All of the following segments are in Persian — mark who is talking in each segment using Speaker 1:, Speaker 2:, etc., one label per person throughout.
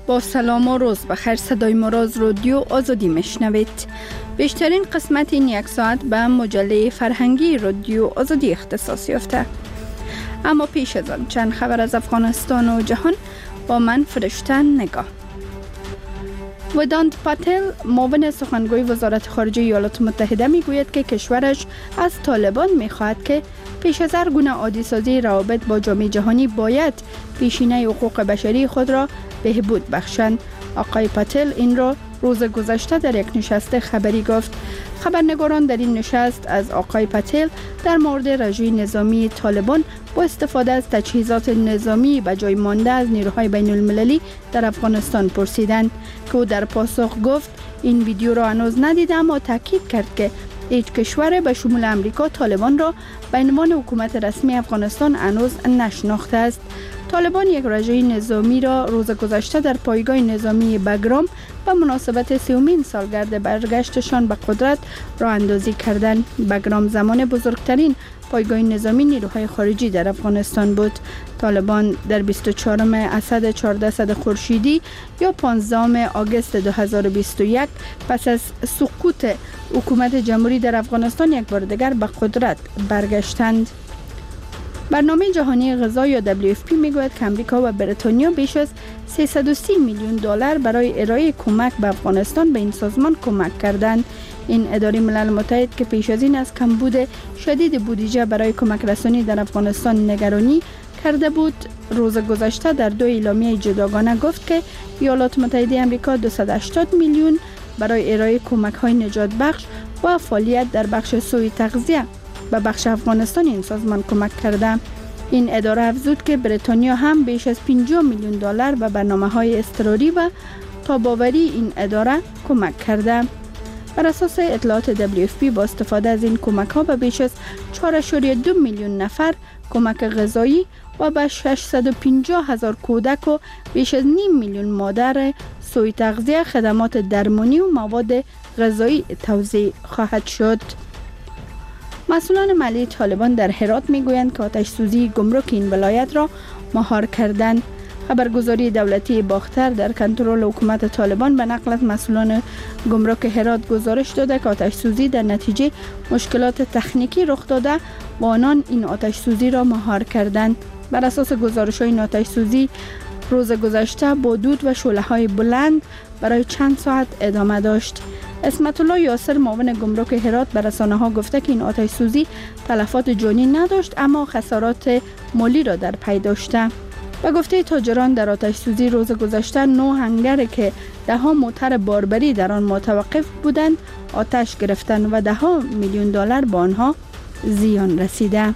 Speaker 1: با سلام و روز بخیر، صدای ما را از رادیو آزادی میشنوید. بیشترین قسمت این یک ساعت به مجله فرهنگی رادیو آزادی اختصاص یافته. اما پیش از آن چند خبر از افغانستان و جهان با من فرشته نگاه. ودانت پاتل، معاون سخنگوی وزارت خارجه ایالات متحده میگوید که کشورش از طالبان میخواهد که پیش از هر گونه عادی سازی روابط با جامعه جهانی باید پیشینه حقوق بشری خود را بهبود بخشند. آقای پاتل این را روز گذشته در یک نشست خبری گفت. خبرنگاران در این نشست از آقای پاتل در مورد رژیم نظامی طالبان با استفاده از تجهیزات نظامی به جای مانده از نیروهای بین المللی در افغانستان پرسیدند که او در پاسخ گفت این ویدیو را هنوز ندیده، اما تاکید کرد که هیچ کشور به شمول امریکا طالبان را به عنوان حکومت رسمی افغانستان هنوز نشناخته است. طالبان یک رژیم نظامی را روز گذشته در پایگاه نظامی بگرام به مناسبت 30مین سالگرد برگشتشان به قدرت راه اندازی کردند. بگرام زمان بزرگترین پایگاه نظامی نیروهای خارجی در افغانستان بود. طالبان در 24 اسد 14 خورشیدی یا 15 آگوست 2021 پس از سقوط حکومت جمهوری در افغانستان یک بار دیگر به قدرت برگشتند. برنامه جهانی غذا یا WFP میگوید که امریکا و بریتانیا بیش از 330 میلیون دلار برای ارائه کمک به افغانستان به این سازمان کمک کردند. این اداره ملل متحد که پیش از این از کمبود شدید بودجه برای کمک رسانی در افغانستان نگرانی کرده بود، روز گذشته در 2 اعلامیه جداگانه گفت که ایالات متحده آمریکا 280 میلیون برای ارائه کمک‌های نجات بخش و فعالیت در بخش سوی تغذیه به بخش افغانستان این سازمان کمک کرده. این اداره افزود که بریتانیا هم بیش از 50 میلیون دلار به برنامه‌های اضطراری و تاب‌آوری این اداره کمک کرده. بر اساس اطلاعات WFP با استفاده از این کمک‌ها به بیش از 4.2 میلیون نفر کمک غذایی و به 650,000 کودک و بیش از نیم میلیون مادر سوی تغذیه، خدمات درمانی و مواد غذایی توزیع خواهد شد. مسئولان ملی طالبان در هرات میگویند که آتش سوزی گمرک این ولایت را مهار کردند. خبرگزاری دولتی باختر در کنترل حکومت طالبان به نقل از مسئولان گمرک هرات گزارش داده که آتش سوزی در نتیجه مشکلات تکنیکی رخ داده و آنان این آتش سوزی را مهار کردند. بر اساس گزارش این آتش سوزی روز گذشته با دود و شعله‌های بلند برای چند ساعت ادامه داشت. اسمت الله یاسر، معاون گمرک هرات، به رسانه‌ها گفته که این آتش سوزی تلفات جانی نداشت اما خسارات مالی را در پی داشته. به گفته تاجران در آتش سوزی روز گذشته 9 هنگر که 10 موتر باربری در آن متوقف بودند آتش گرفتند و 10 میلیون دلار به آنها زیان رسیده.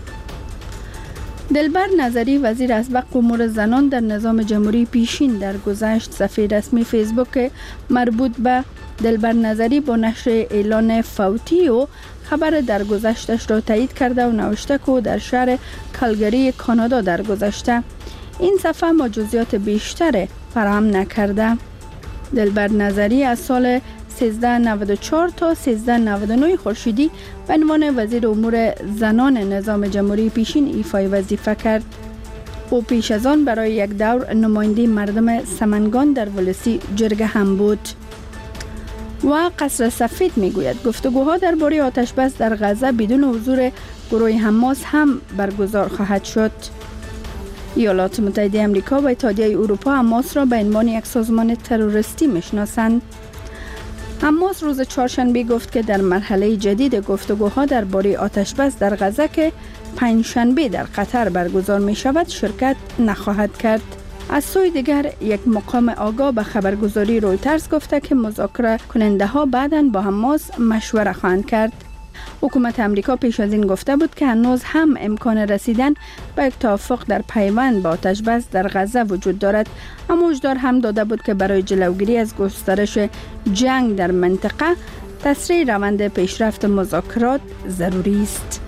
Speaker 1: دلبر نظری، وزیر اسبق امور زنان در نظام جمهوری پیشین، در گذشت صفحه رسمی فیسبوک مربوط به دلبر نظری با نشر اعلان فوتی و خبر درگذشتش را تایید کرده و نوشته که در شهر کالگری کانادا درگذشته. این صفحه ما جزئیات بیشتر فراهم نکرده. دلبر نظری از سال 1394 تا 1399 خورشیدی به عنوان وزیر امور زنان نظام جمهوری پیشین ایفای وظیفه کرد. او پیش از آن برای یک دور نماینده مردم سمنگان در ولسی جرگه هم بود. و قصر سفید میگوید گفتگوها درباره آتش بس در غزه بدون حضور گروه حماس هم برگزار خواهد شد. ایالات متحده آمریکا و اتحادیه اروپا حماس را به عنوان یک سازمان تروریستی میشناسند. حماس روز چهارشنبه گفت که در مرحله جدید گفتگوها درباره آتش بس در غزه که پنجشنبه در قطر برگزار می شود شرکت نخواهد کرد. از سوی دیگر یک مقام آگاه به خبرگزاری رویترز گفته که مذاکره کننده ها بعداً با حماس مشوره خواهند کرد. حکومت امریکا پیش از این گفته بود که هنوز هم امکان رسیدن به یک توافق در پیوند با آتش بس در غزه وجود دارد، اما هشدار هم داده بود که برای جلوگیری از گسترش جنگ در منطقه تسریع روند پیشرفت مذاکرات ضروری است.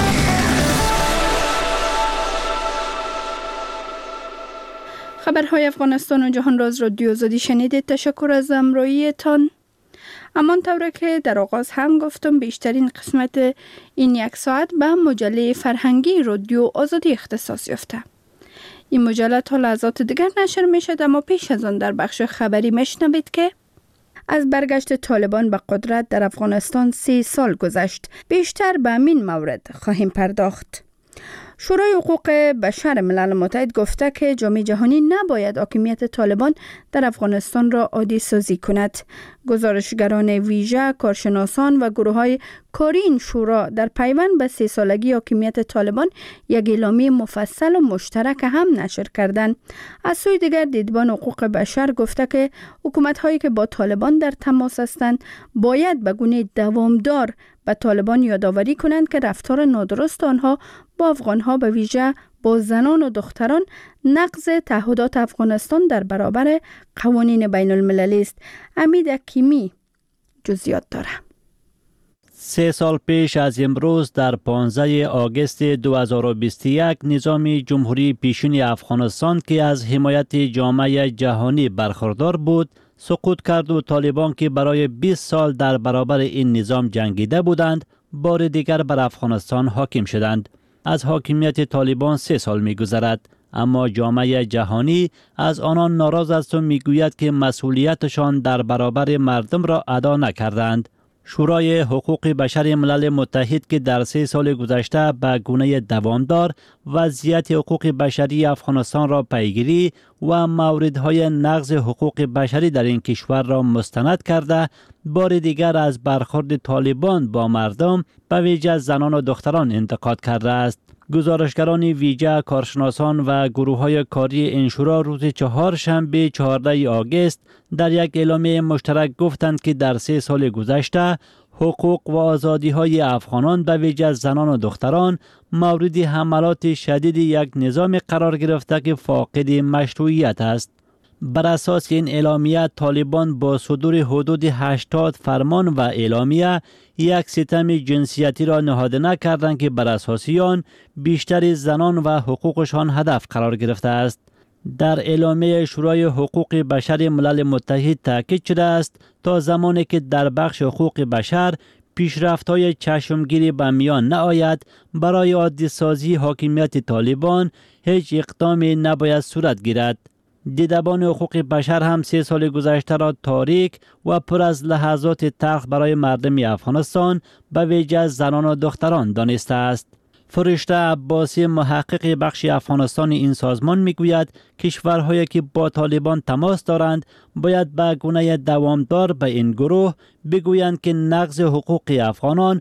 Speaker 1: خبرهای افغانستان و جهان را از رادیو آزادی شنیدید. تشکر از همراهیتان. همانطور که در آغاز هم گفتم بیشترین قسمت این یک ساعت به مجله فرهنگی رادیو آزادی اختصاص یافته. این مجلت ها لحظات دیگر نشر می شد، اما پیش از آن در بخش خبری میشنوید که از برگشت طالبان به قدرت در افغانستان 3 سال گذشت. بیشتر به همین مورد خواهیم پرداخت. شورای حقوق بشر ملل متحد گفته که جامعه جهانی نباید حاکمیت طالبان در افغانستان را عادی سازی کند. گزارشگران ویژه، کارشناسان و گروه‌های کاری این شورا در پیوند به 3 سالگی حاکمیت طالبان یک اعلامیه مفصل و مشترک هم نشر کردند. از سوی دیگر دیدبان حقوق بشر گفته که حکومت‌هایی که با طالبان در تماس هستند باید به گونه دوامدار به طالبان یادآوری کنند که رفتار نادرست آنها با افغانها به ویژه با زنان و دختران نقض تعهدات افغانستان در برابر قوانین بین المللی است. امید حکیمی جزئیات داره.
Speaker 2: 3 سال پیش از امروز در 15 آگوست 2021 نظام جمهوری پیشین افغانستان که از حمایت جامعه جهانی برخوردار بود سقوط کرد و طالبان که برای 20 سال در برابر این نظام جنگیده بودند بار دیگر بر افغانستان حاکم شدند. از حاکمیت طالبان 3 سال می گذرد، اما جامعه جهانی از آنان ناراض است و می گوید که مسئولیتشان در برابر مردم را ادا نکردند. شورای حقوق بشر ملل متحد که در 3 سال گذشته به گونه دوامدار وضعیت حقوق بشری افغانستان را پیگیری و موردهای نقض حقوق بشری در این کشور را مستند کرده، بار دیگر از برخورد طالبان با مردم به ویژه زنان و دختران انتقاد کرده است. گزارشگران ویژه، کارشناسان و گروه‌های کاری این شورا روز 4 شنبه 14 آگوست در یک اعلامیه مشترک گفتند که در 3 سال گذشته حقوق و آزادی‌های افغانان به ویژه زنان و دختران مورد حملات شدید یک نظام قرار گرفته که فاقد مشروعیت است. بر اساس این اعلامیه طالبان با صدور حدود 80 فرمان و اعلامیه یک ستم جنسیتی را نهاده نکردند که بر اساس آن بیشتر زنان و حقوقشان هدف قرار گرفته است. در اعلامیه شورای حقوق بشر ملل متحد تاکید شده است تا زمانی که در بخش حقوق بشر پیشرفت‌های چشمگیری به میان نآید، برای عادی سازی حاکمیت طالبان هیچ اقدامی نباید صورت گیرد. دیدبان حقوق بشر هم 3 سال گذشته را تاریک و پر از لحظات تلخ برای مردم افغانستان به ویژه زنان و دختران دانسته است. فرشته عباسی، محقق بخش افغانستان این سازمان میگوید کشورهایی که با طالبان تماس دارند باید به گونه دوامدار به این گروه بگویند که نقض حقوق افغانان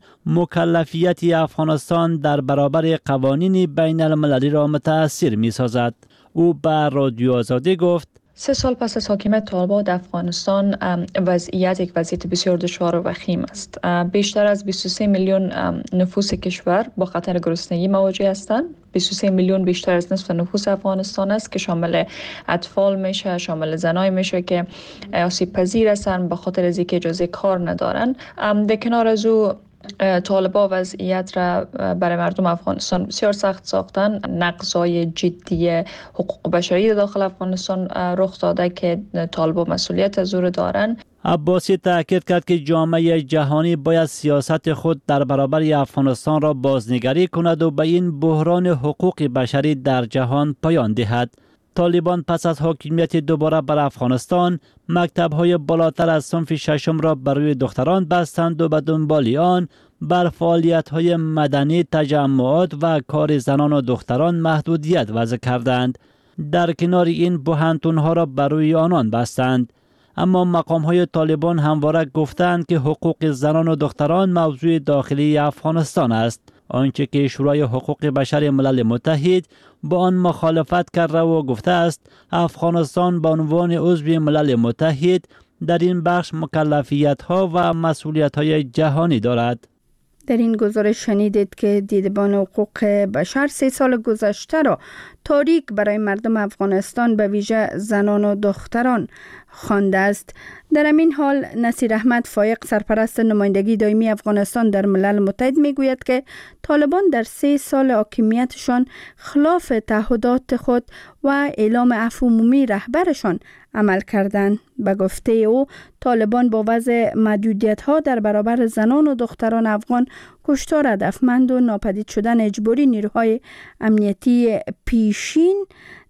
Speaker 2: مکلفیت افغانستان در برابر قوانین بین المللی را متأثر می سازد. او به رادیو آزادی گفت
Speaker 3: 3 سال پس از حاکمیت طالبان در افغانستان وضعیت یک وضعیت بسیار دشوار و وخیم است. بیشتر از 23 میلیون نفوس کشور با خطر گرسنگی مواجه هستند. 23 میلیون بیشتر از نصف نفوس افغانستان است که شامل اطفال میشه، شامل زنای میشه که آسیب پذیر هستند به خاطر از اینکه اجازه کار ندارن. در کنار از او طالبان وضعیت را برای مردم افغانستان بسیار سخت ساختن. نقض‌های جدی حقوق بشری داخل افغانستان رخ داده که طالبان مسئولیت از او دارن.
Speaker 2: عباسی تاکید کرد که جامعه جهانی باید سیاست خود در برابر افغانستان را بازنگری کند و به این بحران حقوق بشری در جهان پایان دهد. طالبان پس از حاکمیت دوباره بر افغانستان مکتب‌های بالاتر از صنف 6 را برای دختران بستند و به دنبال آن بر فعالیت‌های مدنی، تجمعات و کار زنان و دختران محدودیت وضع کردند. در کنار این پوهنتون‌ها را برای آنان بستند. اما مقام‌های طالبان همواره گفتند که حقوق زنان و دختران موضوع داخلی افغانستان است، آنچه که شورای حقوق بشر ملل متحد با آن مخالفت کرده و گفته است افغانستان به عنوان عضو ملل متحد در این بخش مکلفیت‌ها و مسئولیت‌های جهانی دارد.
Speaker 1: در این گزارش شنیدید که دیدبان حقوق بشر 3 سال گذشته را تاریک برای مردم افغانستان به ویژه زنان و دختران خوانده است. در همین حال نصیر احمد فایق، سرپرست نمایندگی دائمی افغانستان در ملل متحد میگوید که طالبان در 3 سال حاکمیتشان خلاف تعهدات خود و اعلام عفو عمومی رهبرشان عمل کردند. به گفته او طالبان با وضع محدودیت‌ها در برابر زنان و دختران افغان، کشتار هدفمند و ناپدید شدن اجباری نیروهای امنیتی پیشین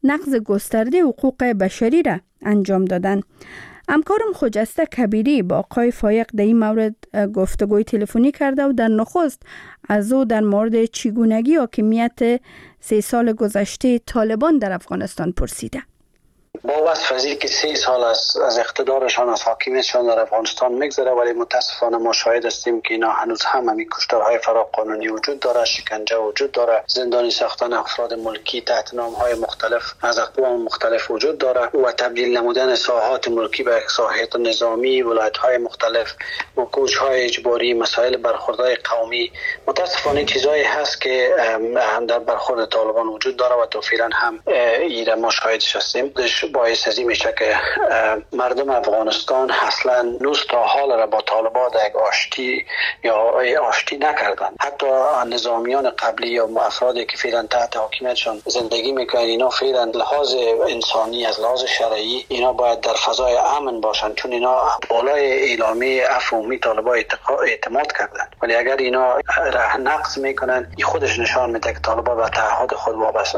Speaker 1: نقض گسترده حقوق بشری را انجام دادند. همکارم خجسته کبیری با آقای فایق در این مورد گفتگوی تلفنی کرده و در نخست از او در مورد چگونگی حاکمیت 3 سال گذشته طالبان در افغانستان پرسیده.
Speaker 4: با وصف از که 3 سال از اقتدارشان، از حاکمیتشان در افغانستان میگذره، ولی متاسفانه ما شاهد هستیم که اینا هنوز هم همین کشتارهای فراقانونی وجود داره، شکنجه وجود داره، زندانی ساختن افراد ملکی تحت نامهای مختلف از اقوام مختلف وجود داره و تبدیل نمودن ساحات ملکی به ساحات نظامی، ولایت‌های مختلف و کوچ‌های اجباری، مسائل برخوردهای قومی. متاسفانه چیزایی هست که در برخورد طالبان وجود داره و تا فعلا هم ایره ما شاهدش هستیم. باعث از این میشه که مردم افغانستان اصلا نوز تا حال را با طالبان یک آشتی نکردن. حتی نظامیان قبلی یا افرادی که فعلا تحت حاکمیتشان زندگی میکنن، اینا فعلا لحاظ انسانی از لحاظ شرعی اینا باید در فضای امن باشن، چون اینا بالای اعلامیه عفوی طالبان اعتماد کردن. ولی اگر اینا را نقض میکنن، این خودش نشان میده که طالبان به تعهد خود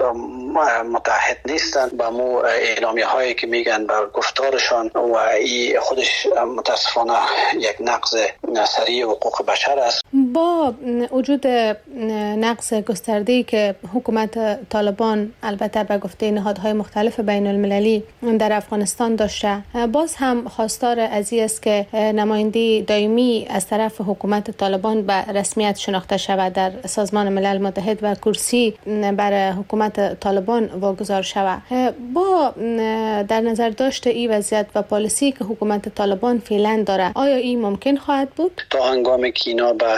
Speaker 4: متحد نیستن، با مو اعلامیه هایی که میگن بر گفتارشان و این خودش متاسفانه یک نقض سریع حقوق بشر است.
Speaker 5: با وجود نقض گسترده‌ای که حکومت طالبان البته به گفته نهادهای مختلف بین المللی در افغانستان داشته، باز هم خواستار از این است که نماینده دائمی از طرف حکومت طالبان به رسمیت شناخته شود در سازمان ملل متحد و کرسی بر حکومت طالبان واگذار شود. با در نظر داشته این وضعیت و پالیسی که حکومت طالبان فعلا داره، آیا این ممکن خواهد بود؟
Speaker 4: تا هنگامی که اینا به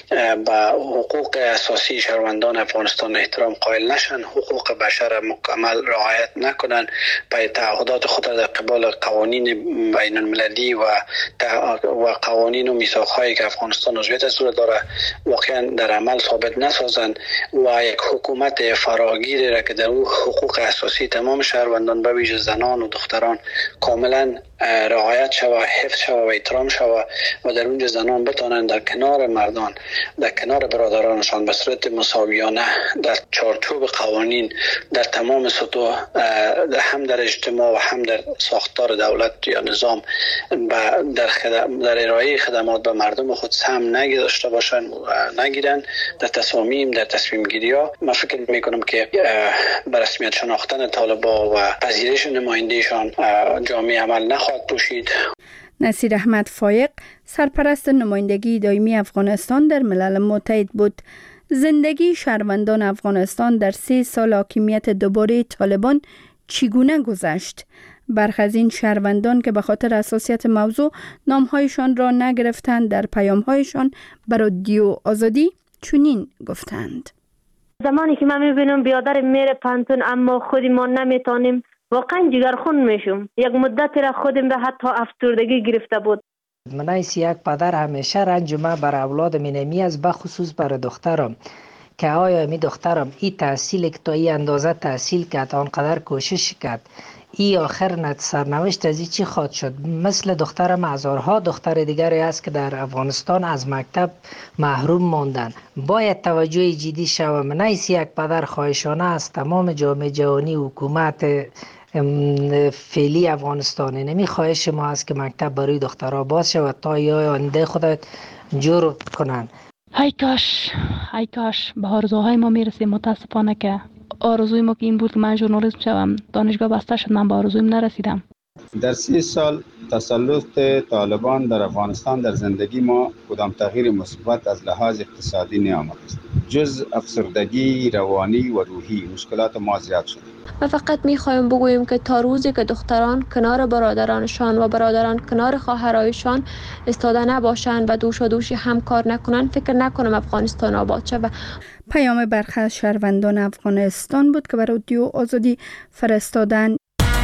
Speaker 4: حقوق اساسی شهروندان افغانستان احترام قائل نشن، حقوق بشر مکمل رعایت نکنن، به تعهدات خود در قبال قوانین بین المللی و قوانین و میثاق‌هایی که افغانستان عضویت از داره واقعا در عمل ثابت نسازن و یک حکومت فراگیری را که در او حقوق اساسی تمام شهروندان به ویژه زنان و دختران کاملا رعایت شود، حفظ شود و احترام شود و در اونجا زنان بتانند در کنار مردان، در کنار برادرانشان به صورت مساویانه در چارچوب قوانین در تمام سطوح، هم در اجتماع و هم در ساختار دولت یا نظام در ارائه خدمات به مردم خود سهم داشته باشند و نگیرن در تصمیم گیری ها. من فکر میکنم که به رسمیت شناختن طالبان و پذیرش نمایندگیشان جامعه عمل نخواهد پوشید.
Speaker 1: نصیر احمد فایق سرپرست نمایندگی دائمی افغانستان در ملل متحد بود. زندگی شهروندان افغانستان در 3 سال حاکمیت دوباره طالبان چگونه گذشت؟ برخی از این شهروندان که به خاطر حساسیت موضوع نامهایشان را نگرفتند، در پیامهایشان برای رادیو آزادی چنین گفتند:
Speaker 6: زمانی که من میبینم بیادر میره پانتون اما خودی ما نمیتونیم، واقعا جگرخون میشم. یک مدتی را خودم را حتی افسردگی گرفته بود.
Speaker 7: منایس یک پدر همیشه رنج ما بر اولاد مینمی از بخصوص بر دخترم که آیا می دخترم این تحصیل که تا این اندازه تحصیل کرد، آنقدر کوشش کرد، این آخر سرنوشت از این چی خواهد شد؟ مثل دخترم هزارها دختر دیگری است که در افغانستان از مکتب محروم ماندن. باید توجه جدی شود. منایس یک پدر خواهشانه است تمام جامعه جهانی، حکومت فعلی افغانستان، نمی خواهش ما است که مکتب برای دخترها باز شود تا آینده خود جور کنند.
Speaker 8: ای کاش به آرزوهای ما میرسیم. متاسفانه که آرزوی ما که این بود که من ژورنالیست شوم، دانشگاه بسته شد، من به آرزویم نرسیدم.
Speaker 9: در 30 سال تسلط طالبان در افغانستان در زندگی ما کدام تغییر مثبت از لحاظ اقتصادی نیامد است. جز افسردگی روانی و روحی مشکلات ما زیاد شد.
Speaker 10: و فقط میخوایم بگوییم که تا روزی که دختران کنار برادرانشان و برادران کنار خواهرایشان استاده نباشند و دوشی هم کار نکنند، فکر نکنم افغانستان آباد شود.
Speaker 1: پیام برخی از شهروندان افغانستان بود که برای رادیو آزادی فرستادن.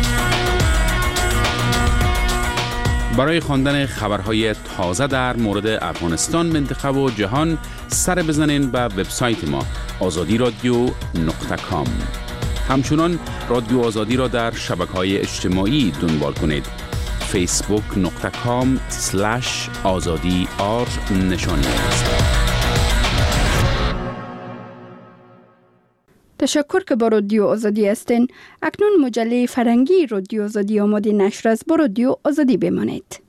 Speaker 11: برای خواندن خبرهای تازه در مورد افغانستان، منطقه و جهان سر بزنین به وبسایت ما azadi.radio.com. همچنان رادیو آزادی را در شبکه‌های اجتماعی دنبال کنید. facebook.com/azadi_r نشانی است.
Speaker 1: تشکر که با رادیو آزادی هستین. اکنون مجله فرهنگی رادیو آزادی آماده نشر است. با رادیو آزادی بمانید.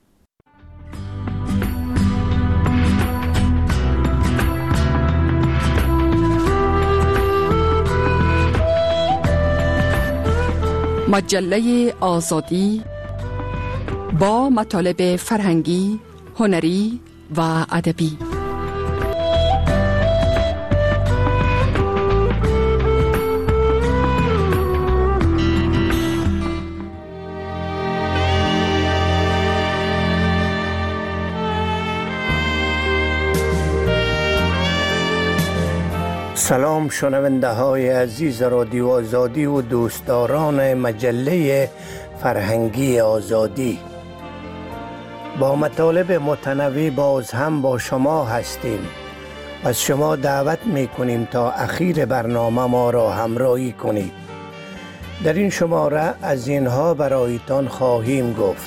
Speaker 12: مجله آزادی با مطالب فرهنگی، هنری و ادبی.
Speaker 13: سلام شنونده های عزیز رادیو آزادی و دوستداران مجله فرهنگی آزادی. با مطالب متنوع باز هم با شما هستیم. از شما دعوت می کنیم تا اخیر برنامه ما را همراهی کنید. در این شماره از اینها برایتان خواهیم گفت: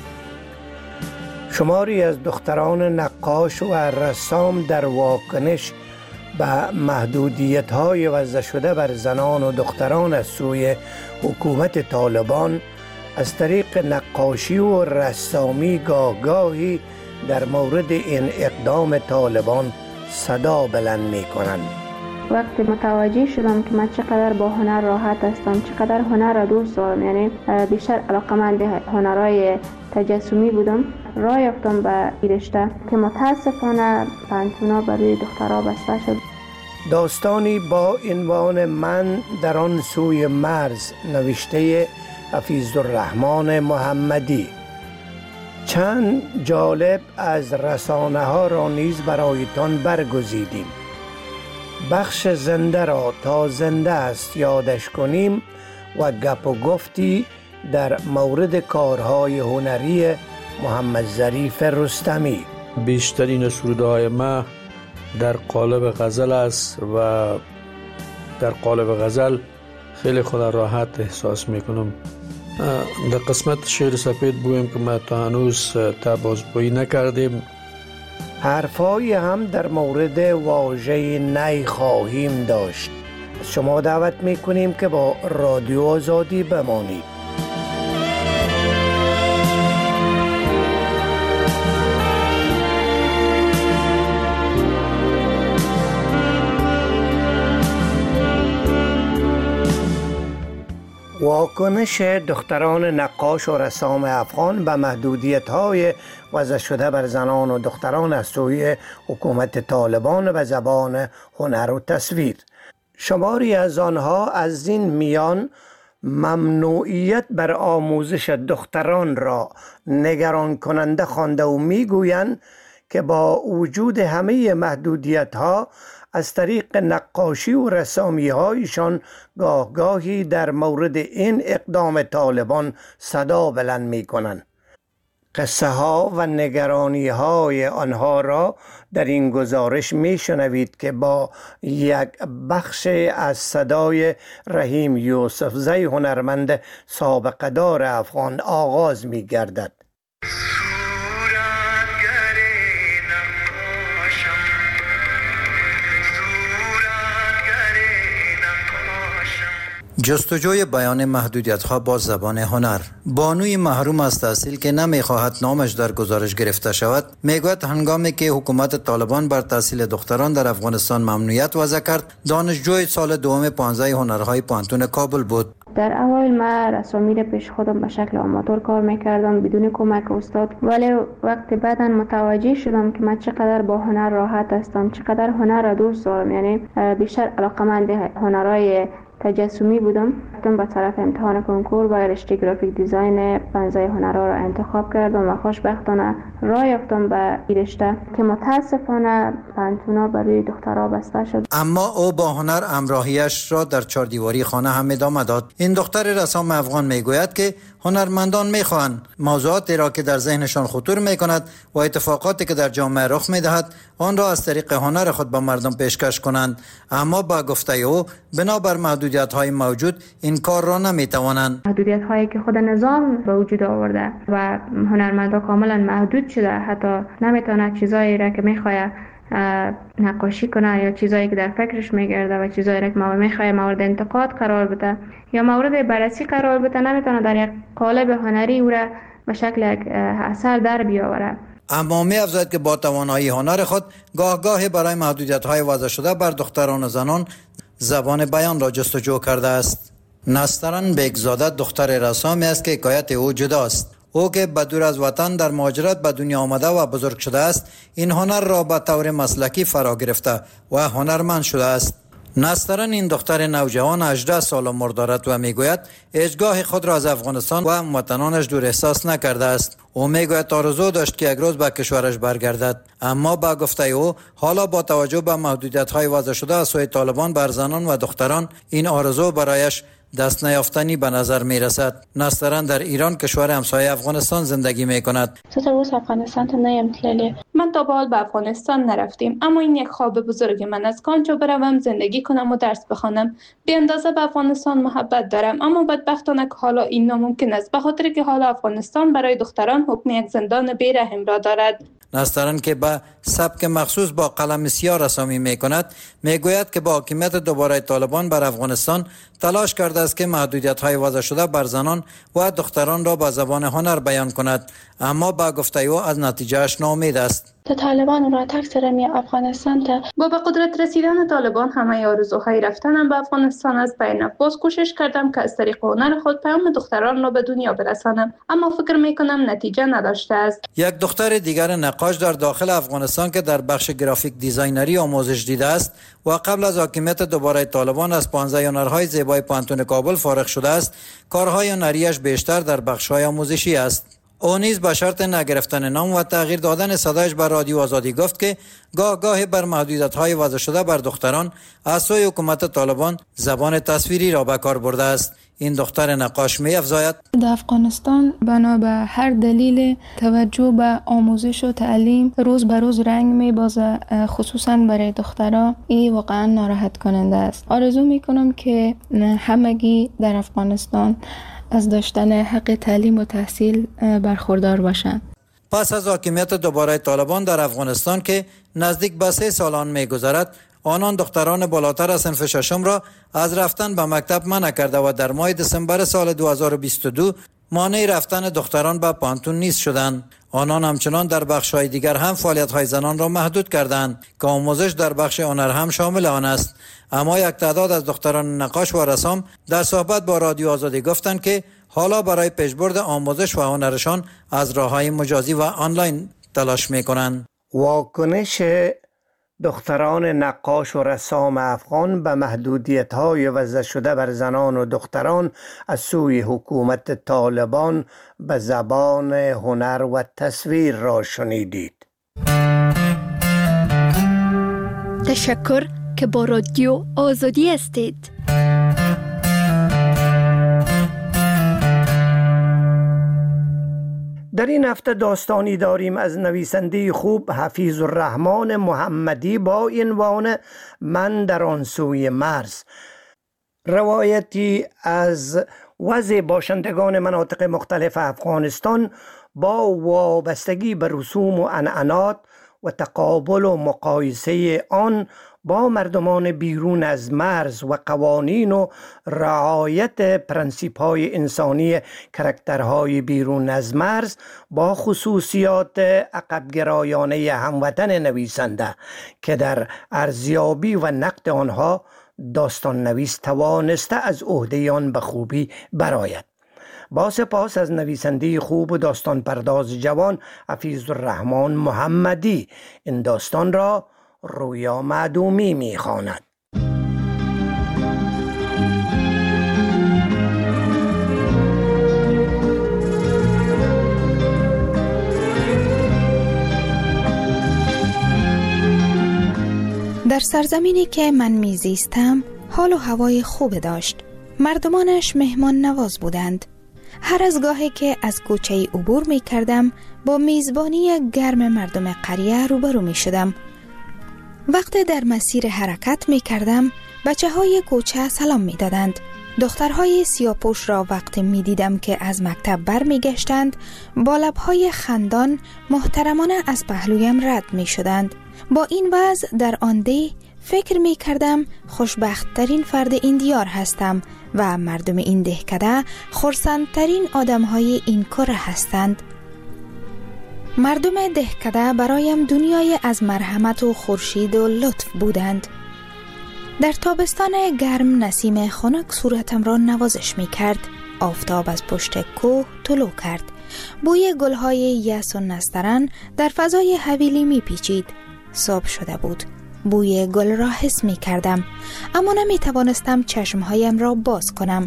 Speaker 13: شماری از دختران نقاش و رسام در واکنش به محدودیت‌های وضع شده بر زنان و دختران از سوی حکومت طالبان از طریق نقاشی و رسامی گاهی در مورد این اقدام طالبان صدا بلند می‌کنند.
Speaker 14: وقتی متوجه شدم که من چقدر با هنر راحت هستم، چقدر هنر را دوست دارم، یعنی بیشتر علاقه‌مند به هنرهای تجسمی بودم، راه یافتم به این رشته که متاسفانه پانتونا برای دخترها بسته شد.
Speaker 13: داستانی با عنوان من در آن سوی مرز نوشته حفیظ الرحمن محمدی. چند جالب از رسانه ها را نیز برایتان برگزیدیم. بخش زنده را تا زنده است یادش کنیم و گپ و گفتی در مورد کارهای هنری محمد ظریف رستمی.
Speaker 15: بیشترین سرودهای ما در قالب غزل است و در قالب غزل خیلی خود راحت احساس میکنم. در قسمت شعر سفید بویم که ما تا هنوز بازگویی نکردیم.
Speaker 13: حرفایی هم در مورد واژه نی خواهیم داشت. شما دعوت میکنیم که با رادیو آزادی بمانید. واکنش دختران نقاش و رسام افغان به محدودیت‌های وضع شده بر زنان و دختران از سوی حکومت طالبان به زبان هنر و تصویر. شماری از آنها از این میان ممنوعیت بر آموزش دختران را نگران کننده خوانده و میگویند که با وجود همه محدودیت‌ها از طریق نقاشی و رسامی هایشان گاهی در مورد این اقدام طالبان صدا بلند می کنند. قصه ها و نگرانی های آنها را در این گزارش می شنوید که با یک بخش از صدای رحیم یوسفزی هنرمند سابقه دار افغان آغاز می گردد.
Speaker 16: جستجوی بیان محدودیت‌ها با زبان هنر. بانوی محروم از تحصیل که نمی‌خواهد نامش در گزارش گرفته شود میگوید هنگامی که حکومت طالبان بر تحصیل دختران در افغانستان ممنوعیت وضع کرد، دانشجوی سال دوم 15 هنرهای پانتون کابل بود.
Speaker 14: در اول من رسامی را پیش خودم به شکل آماتور کار میکردم بدون کمک استاد، ولی وقتی بعداً متوجه شدم که من چقدر با هنر راحت هستم، چقدر هنر را دوست دارم، یعنی بیشتر علاقه‌مند به هنرهای تجسمی بودم، رفتم به طرف امتحان کنکور و رشته گرافیک دیزاین 15 هنرها را انتخاب کردم و خوشبختانه راه یافتم به این رشته که متاسفانه پانتونا برای دخترها بسته شد.
Speaker 16: اما او با هنر همراهیش را در چهاردیواری خانه هم ادامه داد. این دختر رسام افغان میگوید که هنرمندان میخواهند موضوعاتی را که در ذهنشان خطور میکند و اتفاقاتی که در جامعه رخ میدهد آن را از طریق هنر خود به مردم پیشکش کنند، اما با گفته او بنابر محدودیت‌های موجود این کار را نمیتوانند.
Speaker 14: محدودیت‌هایی که خود نظام به وجود آورده و هنرمندان کاملا محدود شده، حتی نمیتونه چیزایی را که میخواد نقاشی کنه یا چیزایی که در فکرش میگرده و چیزایی که ما میخوایم مورد انتقاد قرار بده یا مورد بررسی قرار بده، نمیتونه در یک قالب هنری او را به شکل اثر در بیاوره.
Speaker 16: اما می افزاید که با توانایی هنر خود گاه برای محدودیت‌های وضع شده بر دختران و زنان زبان بیان را جستجو کرده است. نسترن بیگزاده دختر رسامی است که حکایت او جداست. او که بدور از وطن در مهاجرت به دنیا آمده و بزرگ شده است، این هنر را به طور مسلکی فرا گرفته و هنرمند شده است. نسترن این دختر نوجوان 18 سال عمر دارد و میگوید هیچگاه خود را از افغانستان و هموطنانش دور احساس نکرده است. او میگوید آرزو داشت که یک روز به کشورش برگردد، اما با گفته او حالا با توجه به محدودیت‌های وضع شده از سوی طالبان بر زنان و دختران این آرزو برایش دست نیافتنی به نظر می رسد. نسترن در ایران، کشور همسایه افغانستان، زندگی می کند.
Speaker 17: افغانستان نیم تلیلی. من تا به حال به افغانستان نرفتیم، اما این یک خواب بزرگ من است که آنجا بروم زندگی کنم و درس بخوانم. بی اندازه به افغانستان محبت دارم، اما بدبختانه که حالا این ناممکن است، به خاطر که حالا افغانستان برای دختران حکم یک زندان بی‌رحم را دارد.
Speaker 16: نسترن که به سبک مخصوص با قلم سیاه رسامی می کند، می گوید که با حاکمیت دوباره طالبان بر افغانستان تلاش کرده است که محدودیت‌های وضع شده بر زنان و دختران را با زبان هنر بیان کند، اما با گفته او از نتیجهش ناامید است.
Speaker 17: طالبان را تکثر می افغانستان تا با به قدرت رسیدن طالبان همه آرزوهای رفتنم به افغانستان از بین. باز کوشش کردم که از طریق هنر خود پیام دختران را به دنیا برسانم، اما فکر می کنم نتیجه نداشته است. یک
Speaker 16: دختر دیگر نقاش در داخل افغانستان که در بخش گرافیک دیزاینری آموزش دیده است و قبل از حاکمیت دوباره طالبان از 15 هنرهای زیبای پانتون کابل فارغ شده است، کارهای هنریش بیشتر در بخش‌های آموزشی است. او نیز به شرط نگرفتن نام و تغییر دادن صدایش بر رادیو آزادی گفت که گاه بر محدودیت‌های وضع شده بر دختران از سوی حکومت طالبان زبان تصویری را به کار برده است. این دختر نقاش می افزاید
Speaker 18: در افغانستان بنا به هر دلیل توجه به آموزش و تعلیم روز به روز رنگ می بازه، خصوصا برای دخترها. این واقعا ناراحت کننده است. آرزو می کنم که همگی در افغانستان از داشتن حق تعلیم و تحصیل برخوردار باشند.
Speaker 16: پس از حاکمیت دوباره طالبان در افغانستان که نزدیک به 3 سالان می گذرد، آنان دختران بالاتر از صنف ششم را از رفتن به مکتب منع کرده و در ماه دسامبر سال 2022 مانع رفتن دختران به پانتون نیز شدند. آنان همچنان در بخش‌های دیگر هم فعالیت‌های زنان را محدود کردند که آموزش در بخش هنر هم شامل آن است. اما یک تعداد از دختران نقاش و رسام در صحبت با رادیو آزادی گفتند که حالا برای پیشبرد آموزش و هنرشان از راه‌های مجازی و آنلاین تلاش می‌کنند.
Speaker 13: واکنش دختران نقاش و رسام افغان به محدودیت‌های وضع شده بر زنان و دختران از سوی حکومت طالبان به زبان هنر و تصویر را شنیدید.
Speaker 1: تشکر که با رادیو آزادی هستید.
Speaker 13: در این هفته داستانی داریم از نویسنده خوب حفیظ الرحمن محمدی با عنوان من در آن سوی مرز. روایتی از وضع باشندگان مناطق مختلف افغانستان با وابستگی به رسوم و عنعنات و تقابل و مقایسه آن با مردمان بیرون از مرز و قوانین و رعایت پرنسیپ‌های انسانی کرکترهای بیرون از مرز با خصوصیات عقب‌گرایانه هموطن نویسنده که در ارزیابی و نقد آنها داستان نویس توانسته از عهده آن به خوبی برآید. با سپاس از نویسنده خوب و داستان پرداز جوان حفیظ الرحمن محمدی، این داستان را رویا معدومی می‌خواند.
Speaker 19: در سرزمینی که من میزیستم حال و هوای خوب داشت. مردمانش مهمان نواز بودند. هر از گاهی که از کوچه عبور می کردم با میزبانی گرم مردم قریه روبرو می شدم. وقتی در مسیر حرکت می کردم بچه های کوچه سلام می دادند. دخترهای سیاپوش را وقتی می دیدم که از مکتب بر می گشتند با لبهای خندان محترمانه از پهلویم رد می شدند. با این وضع در آن ده فکر می کردم خوشبخت ترین فرد این دیار هستم و مردم این دهکده خرسندترین آدم های این کره هستند. مردم دهکده برایم دنیای از مرحمت و خورشید و لطف بودند. در تابستان گرم نسیم خنک صورتم را نوازش می کرد. آفتاب از پشت کوه طلوع کرد. بوی گلهای یاس و نسترن در فضای حویلی می پیچید. صبح شده بود. بوی گل را حس می کردم، اما نمی توانستم چشمهایم را باز کنم.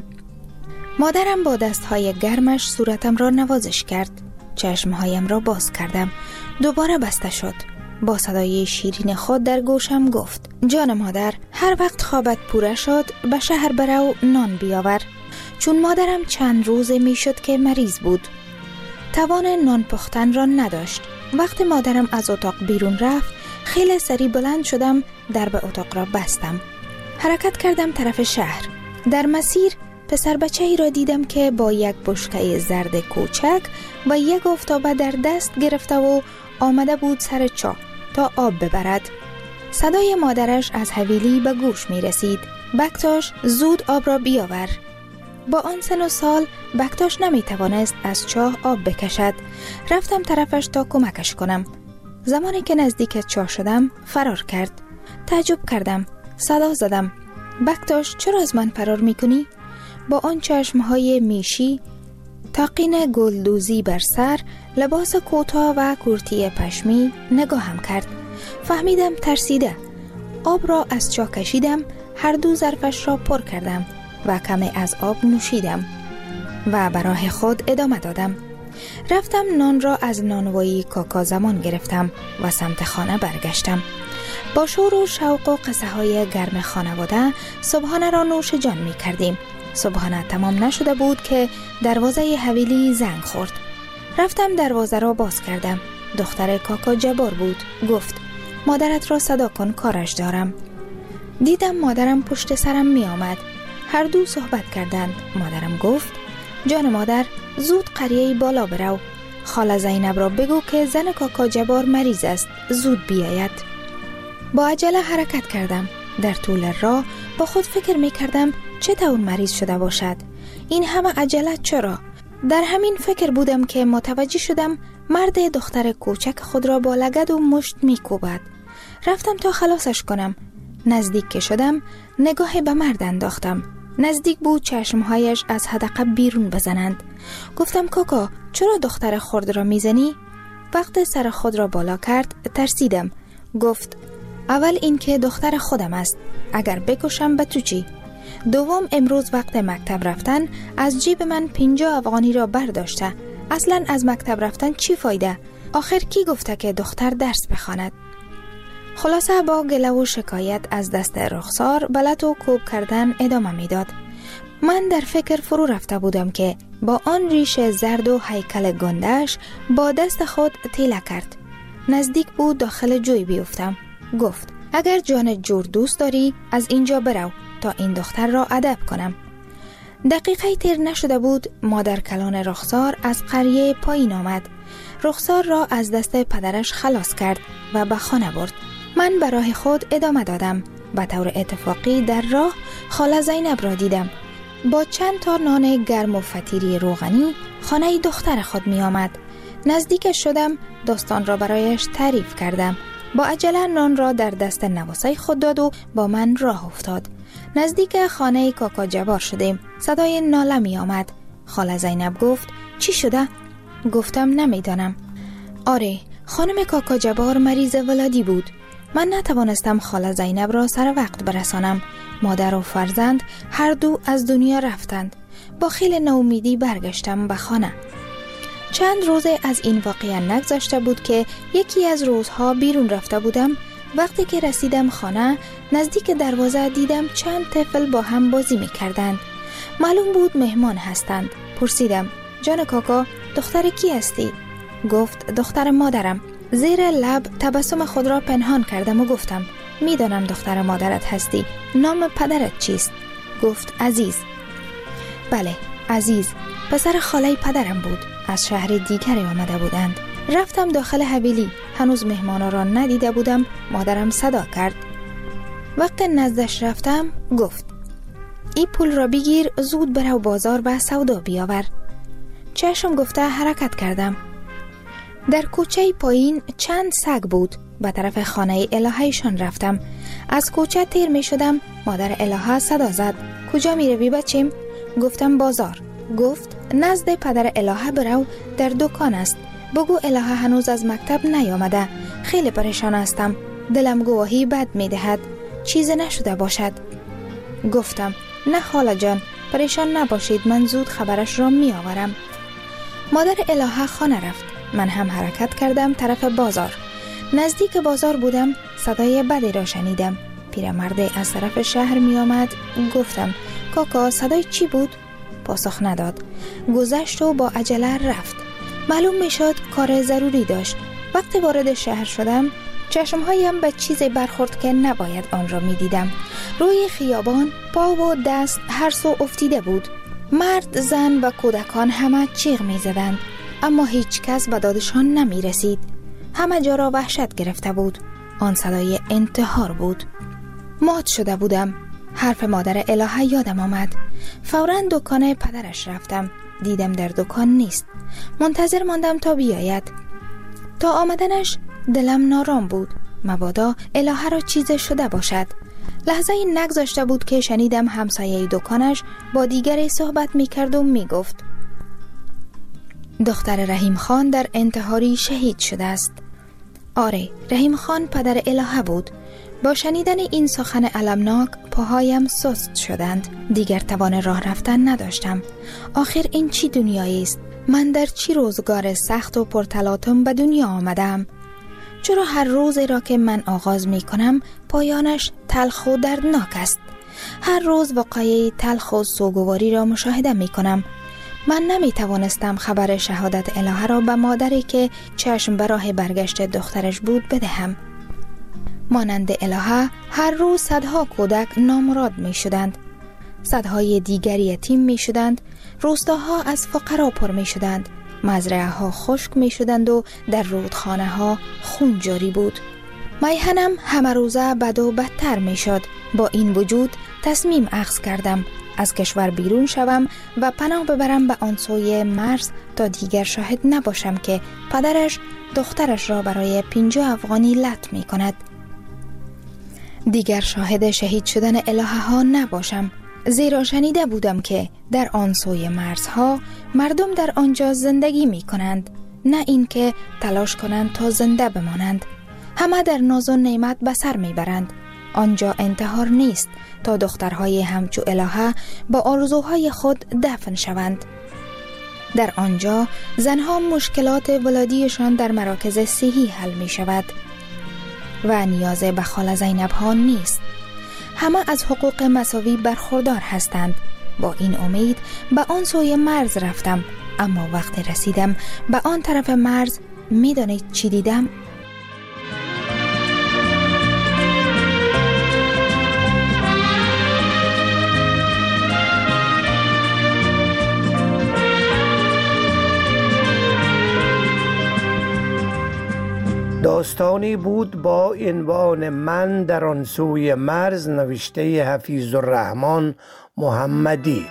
Speaker 19: مادرم با دستهای گرمش صورتم را نوازش کرد. چشمهایم را باز کردم. دوباره بسته شد. با صدای شیرین خود در گوشم گفت: جان مادر، هر وقت خوابت پوره شد به شهر برو نان بیاور. چون مادرم چند روزه می شد که مریض بود. توان نان پختن را نداشت. وقتی مادرم از اتاق بیرون رفت، خیلی سری بلند شدم، در به اتاق را بستم. حرکت کردم طرف شهر. در مسیر پسر بچه‌ای را دیدم که با یک بشکه زرد کوچک و یک آفتابه در دست گرفته و آمده بود سر چاه تا آب ببرد. صدای مادرش از حویلی به گوش می رسید: بکتاش، زود آب را بیاور. با آن سن و سال بکتاش نمی توانست از چاه آب بکشد. رفتم طرفش تا کمکش کنم. زمانی که نزدیک چاه شدم فرار کرد. تعجب کردم. صدا زدم: بکتاش، چرا از من فرار می کنی؟ با آن چشمهای میشی، تاقین گلدوزی بر سر، لباس کوتاه و کرتی پشمی نگاهم کرد. فهمیدم ترسیده. آب را از چاه کشیدم، هر دو ظرفش را پر کردم و کمی از آب نوشیدم و به راه خود ادامه دادم. رفتم نان را از نانوایی کاکا زمان گرفتم و سمت خانه برگشتم. با شور و شوق و قصه های گرم خانواده صبحانه را نوش جان می کردیم. صبحانه تمام نشده بود که دروازه حویلی زنگ خورد. رفتم دروازه را باز کردم. دختر کاکا جبار بود. گفت: مادرت را صدا کن، کارش دارم. دیدم مادرم پشت سرم می آمد. هر دو صحبت کردند. مادرم گفت: جان مادر، زود قریه بالا برو. خاله زینب را بگو که زن کاکا جبار مریض است، زود بیاید. با عجله حرکت کردم. در طول راه با خود فکر می کردم چطور مریض شده باشد. این همه عجله چرا؟ در همین فکر بودم که متوجه شدم مرد دختر کوچک خود را با لگد و مشت می کوبد. رفتم تا خلاصش کنم. نزدیک که شدم نگاه به مرد انداختم. نزدیک بود چشمهایش از حدقه بیرون بزنند. گفتم: کاکا، چرا دختر خود را میزنی؟ وقتی سر خود را بالا کرد ترسیدم. گفت: اول این که دختر خودم است، اگر بکشم به تو چی؟ دوم، امروز وقت مکتب رفتن از جیب من 50 افغانی را برداشته. اصلا از مکتب رفتن چی فایده؟ آخر کی گفته که دختر درس بخواند؟ خلاصه با گله و شکایت از دست رخسار بلت و کوب کردن ادامه میداد. من در فکر فرو رفته بودم که با آن ریش زرد و هیکل گندش با دست خود تیله کرد. نزدیک بود داخل جوی بیفتم. گفت: اگر جان جور دوست داری از اینجا برو تا این دختر را ادب کنم. دقیقه تیر نشده بود مادر کلان رخسار از قریه پایین آمد. رخسار را از دست پدرش خلاص کرد و به خانه برد. من به راه خود ادامه دادم. به طور اتفاقی در راه خاله زینب را دیدم. با چند تا نان گرم و فطیری روغنی خانه دختر خود می آمد. نزدیکش شدم، داستان را برایش تعریف کردم. با عجله نان را در دست نواسای خود داد و با من راه افتاد. نزدیک خانه کاکا جبار شدیم. صدای ناله می آمد. خاله زینب گفت: چی شده؟ گفتم: نمیدانم. آره، خانم کاکا جبار مریض ولادی بود. من نتوانستم خاله زینب را سر وقت برسانم. مادر و فرزند هر دو از دنیا رفتند. با خیلی ناامیدی برگشتم به خانه. چند روز از این واقعه نگذشته بود که یکی از روزها بیرون رفته بودم. وقتی که رسیدم خانه، نزدیک دروازه دیدم چند طفل با هم بازی می کردند. معلوم بود مهمان هستند. پرسیدم: جان کاکا، دختر کی هستی؟ گفت: دختر مادرم. زیر لب تبسم خود را پنهان کردم و گفتم: میدانم دختر مادرت هستی. نام پدرت چیست؟ گفت: عزیز. بله، عزیز، پسر خاله پدرم بود. از شهر دیگری آمده بودند. رفتم داخل حویلی. هنوز مهمانا را ندیده بودم. مادرم صدا کرد. وقت نزدش رفتم گفت این پول را بگیر، زود برو بازار و سودا بیاور. چشم گفته حرکت کردم. در کوچه پایین چند سگ بود. به طرف خانه الههشان رفتم. از کوچه تیر می شدم. مادر الهه صدا زد. کجا می روی بچیم؟ گفتم بازار. گفت نزد پدر الهه برو، در دکان است. بگو الهه هنوز از مکتب نیامده. خیلی پریشان هستم. دلم گواهی بد می دهد. چیز نشده باشد. گفتم نه خاله جان، پریشان نباشید، من زود خبرش را می آورم. مادر الهه خانه رفت. من هم حرکت کردم طرف بازار. نزدیک بازار بودم، صدای بدی را شنیدم. پیرمرد از طرف شهر می آمد. گفتم کاکا صدای چی بود؟ پاسخ نداد. گذشت و با عجله رفت. معلوم می شد کار ضروری داشت. وقتی وارد شهر شدم چشمهایم به چیزی برخورد که نباید آن را می دیدم. روی خیابان پا و دست هر سو افتیده بود. مرد، زن و کودکان همه جیغ می زدند، اما هیچ کس به دادشان نمی رسید. همه جا را وحشت گرفته بود. آن صدای انتحار بود. مات شده بودم. حرف مادر الهه یادم آمد. فوراً دکان پدرش رفتم. دیدم در دکان نیست. منتظر ماندم تا بیاید. تا آمدنش دلم نارام بود. مبادا الهه را چیز شده باشد. لحظه نگذاشته بود که شنیدم همسایه دکانش با دیگری صحبت می کرد و می گفت دختر رحیم خان در انتحاری شهید شده است. آره، رحیم خان پدر الهه بود. با شنیدن این سخن المناک پاهایم سست شدند. دیگر توان راه رفتن نداشتم. آخر این چی دنیایی است؟ من در چی روزگار سخت و پرتلاطم به دنیا آمدم؟ چرا هر روزی را که من آغاز می کنم پایانش تلخ و دردناک است؟ هر روز واقعه تلخ و سوگواری را مشاهده می کنم. من نمی توانستم خبر شهادت الهه را به مادری که چشم به راه برگشت دخترش بود بدهم. مانند الهه هر روز صدها کودک نامراد می شدند. صدهای دیگر یتیم می شدند. روستاها از فقرا پر می شدند. مزرعه ها خشک می شدند و در رودخانه ها خون جاری بود. میهنم همه روزه بد و بدتر می شد. با این وجود تصمیم اخذ کردم از کشور بیرون شوم و پناه ببرم به آن سوی مرز تا دیگر شاهد نباشم که پدرش دخترش را برای 50 افغانی لط می کند. دیگر شاهد شهید شدن الهه ها نباشم، زیرا شنیده بودم که در آن سوی مرزها مردم در آنجا زندگی می کنند، نه اینکه تلاش کنند تا زنده بمانند. همه در ناز و نعمت به سر می برند. آنجا انتحار نیست تا دخترهای همچو الهه با آرزوهای خود دفن شوند. در آنجا زنها مشکلات ولادیشان در مراکز صحی حل می شود و نیاز به خاله زینب ها نیست. همه از حقوق مساوی برخوردار هستند. با این امید به آن سوی مرز رفتم، اما وقتی رسیدم به آن طرف مرز می دانید چی دیدم؟
Speaker 13: داستانی بود با عنوان من در آن سوی مرز، نوشته حفیظ الرحمن محمدی.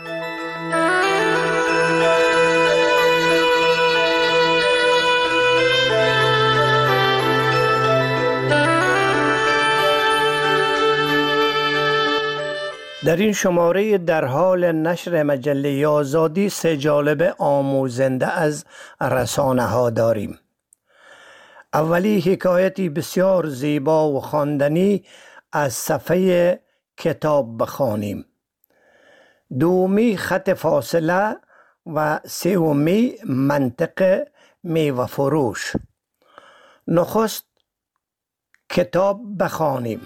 Speaker 13: در این شماره در حال نشر مجله آزادی 3 جالب آموزنده از رسانه ها داریم. اولی حکایتی بسیار زیبا و خواندنی از صفحه کتاب بخوانیم. دومی خط فاصله و سومی منطق میوه فروش. نخست کتاب بخوانیم.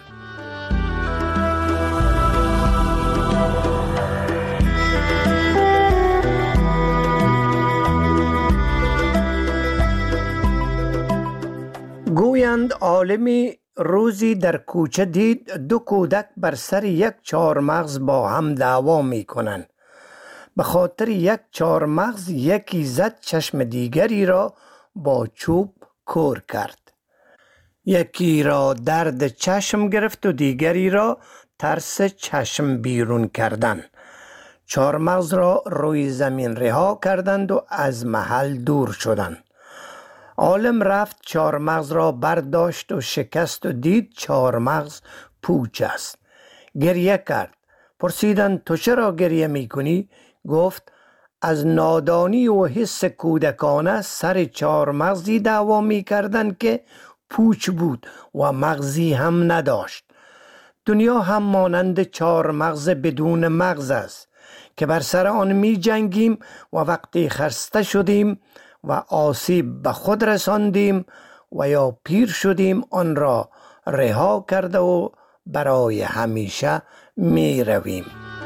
Speaker 13: گویند عالمی روزی در کوچه دید 2 کودک بر سر یک چهارمغز با هم دعوا می کنند. به خاطر یک چهارمغز یکی زد چشم دیگری را با چوب کور کرد. یکی را درد چشم گرفت و دیگری را ترس چشم بیرون کردن. چهارمغز را روی زمین رها کردند و از محل دور شدند. عالم رفت چهارمغز را برداشت و شکست و دید چهارمغز پوچ است. گریه کرد. پرسیدند تو چرا گریه میکنی؟ گفت از نادانی و حس کودکانه سر چهارمغزی دعوا میکردند که پوچ بود و مغزی هم نداشت. دنیا هم مانند چهارمغز بدون مغز است که بر سر آن می جنگیم و وقتی خسته شدیم و آسیب به خود رساندیم و یا پیر شدیم آن را رها کرده و برای همیشه می رویم.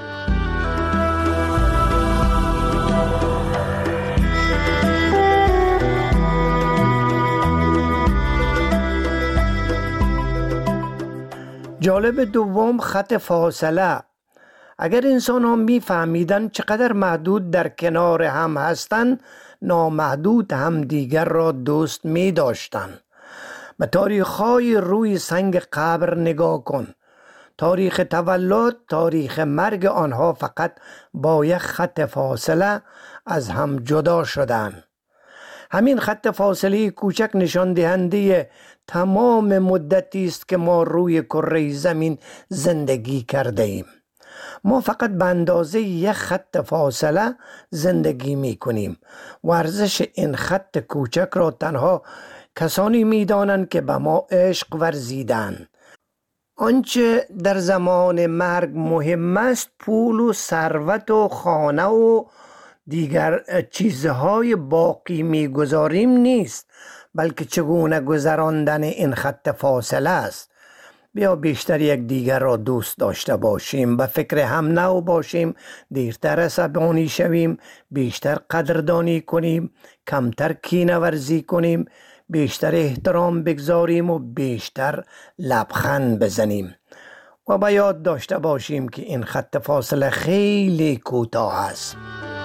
Speaker 13: جالب دوم خط فاصله. اگر انسان ها می فهمیدن چقدر محدود در کنار هم هستند، نامحدود هم دیگر را دوست می داشتن. به تاریخ های روی سنگ قبر نگاه کن. تاریخ تولد، تاریخ مرگ آنها فقط با یک خط فاصله از هم جدا شدند. همین خط فاصله کوچک نشان دهنده تمام مدتی است که ما روی کره زمین زندگی کرده ایم. ما فقط به اندازه یک خط فاصله زندگی می کنیم و ارزش این خط کوچک را تنها کسانی می دانند که به ما عشق ورزیدند. آنچه در زمان مرگ مهم است پول و ثروت و خانه و دیگر چیزهای باقی میگذاریم نیست، بلکه چگونه گذراندن این خط فاصله است. بیا بیشتر یک دیگر را دوست داشته باشیم، به فکر هم نو باشیم، دیرتر عصبانی شویم، بیشتر قدردانی کنیم، کمتر کینه ورزی کنیم، بیشتر احترام بگذاریم و بیشتر لبخند بزنیم و به یاد داشته باشیم که این خط فاصله خیلی کوتاه است.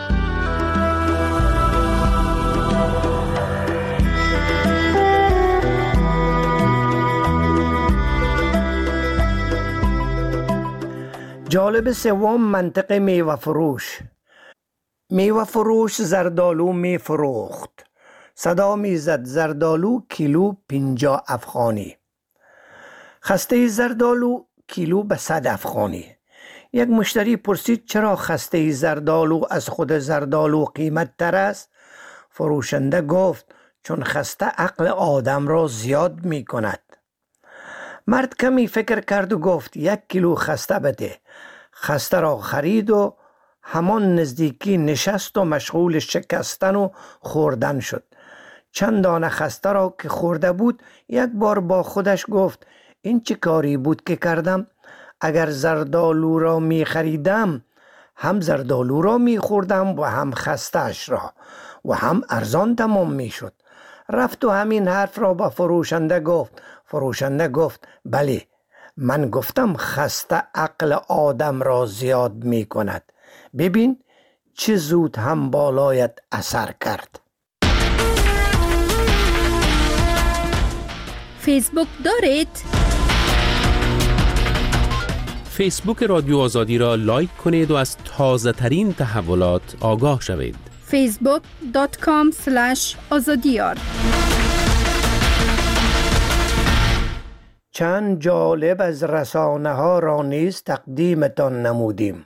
Speaker 13: جالب سوم منطق میوه فروش. میوه فروش زردالو می فروخت. صدا می زد زردالو کیلو 50 افغانی. خسته زردالو کیلو به 100 افغانی. یک مشتری پرسید چرا خسته زردالو از خود زردالو قیمت تر است؟ فروشنده گفت چون خسته عقل آدم را زیاد می کند. مرد کمی فکر کرد و گفت 1 کیلو خسته بده. خسته را خرید و همان نزدیکی نشست و مشغول شکستن و خوردن شد. چند دانه خسته را که خورده بود یک بار با خودش گفت این چه کاری بود که کردم؟ اگر زردالو را می خریدم هم زردالو را می خوردم و هم خسته‌اش را و هم ارزان تمام می شد. رفت و همین حرف را با فروشنده گفت. فروشنده گفت بله، من گفتم خسته عقل آدم را زیاد می کند. ببین چه زود هم بالایت اثر کرد.
Speaker 1: فیسبوک دارید؟
Speaker 11: فیسبوک رادیو آزادی را لایک کنید و از تازه ترین تحولات آگاه شوید.
Speaker 1: facebook.com/azadiyar.
Speaker 13: چند جالب از رسانه ها را نیز تقدیمتان نمودیم.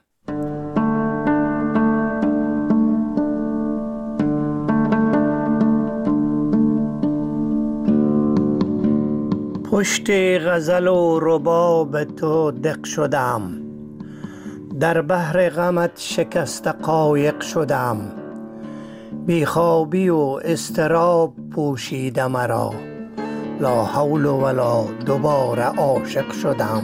Speaker 13: پشت غزل و رباب تو دق شدم، در بحر غمت شکست قایق شدم. بیخوابی و اضطراب پوشیده مرا، لا حول ولا دوباره عاشق شدم.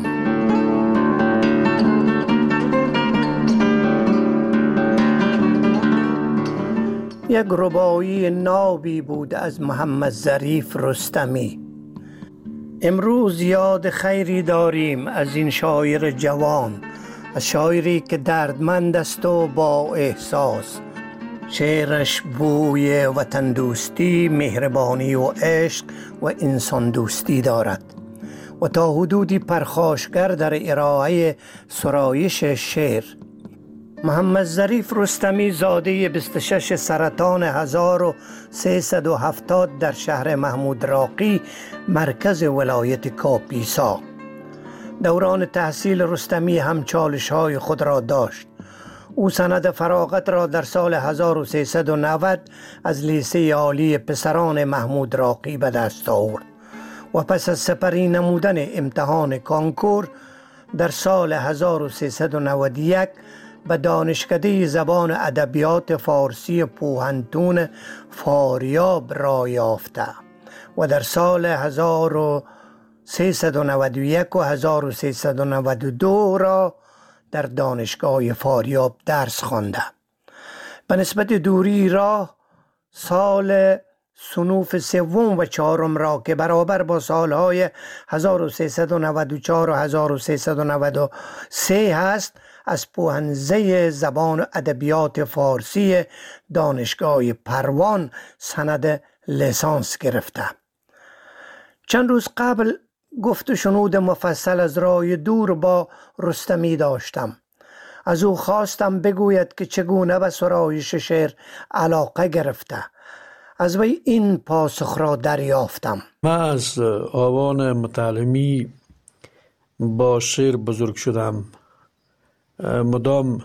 Speaker 13: یک ربایی نابی بود از محمد ظریف رستمی. امروز یاد خیری داریم از این شاعر جوان. از شاعری که دردمند است و با احساس. شعرش بوی وطن دوستی، مهربانی و عشق و انسان دوستی دارد و تا حدودی پرخاشگر در ارائه سرایش شعر. محمد ظریف رستمی زاده 26 سرطان 1370 در شهر محمود راقی مرکز ولایت کاپیسا. دوران تحصیل رستمی هم چالش‌های خود را داشت. او سند فراغت را در سال 1390 از لیسه عالی پسران محمود راقی به دست آورد و پس از سپری نمودن امتحان کانکور در سال 1391 به دانشکده زبان ادبیات فارسی پوهنتون فاریاب راه یافته و در سال 1391 و 1392 را در دانشگاه فاریاب درس خوانده. به نسبت دوری راه سال صنوف سوم و چهارم را که برابر با سالهای 1394 و 1393 هست از پوهنزه زبان و ادبیات فارسی دانشگاه پروان سند لیسانس گرفته. چند روز قبل گفت و شنود مفصل از راه دور با رستمی داشتم. از او خواستم بگوید که چگونه به سرایش شعر علاقه گرفته. از وی این پاسخ را دریافتم.
Speaker 15: من از آوان متعلمی با شعر بزرگ شدم. مدام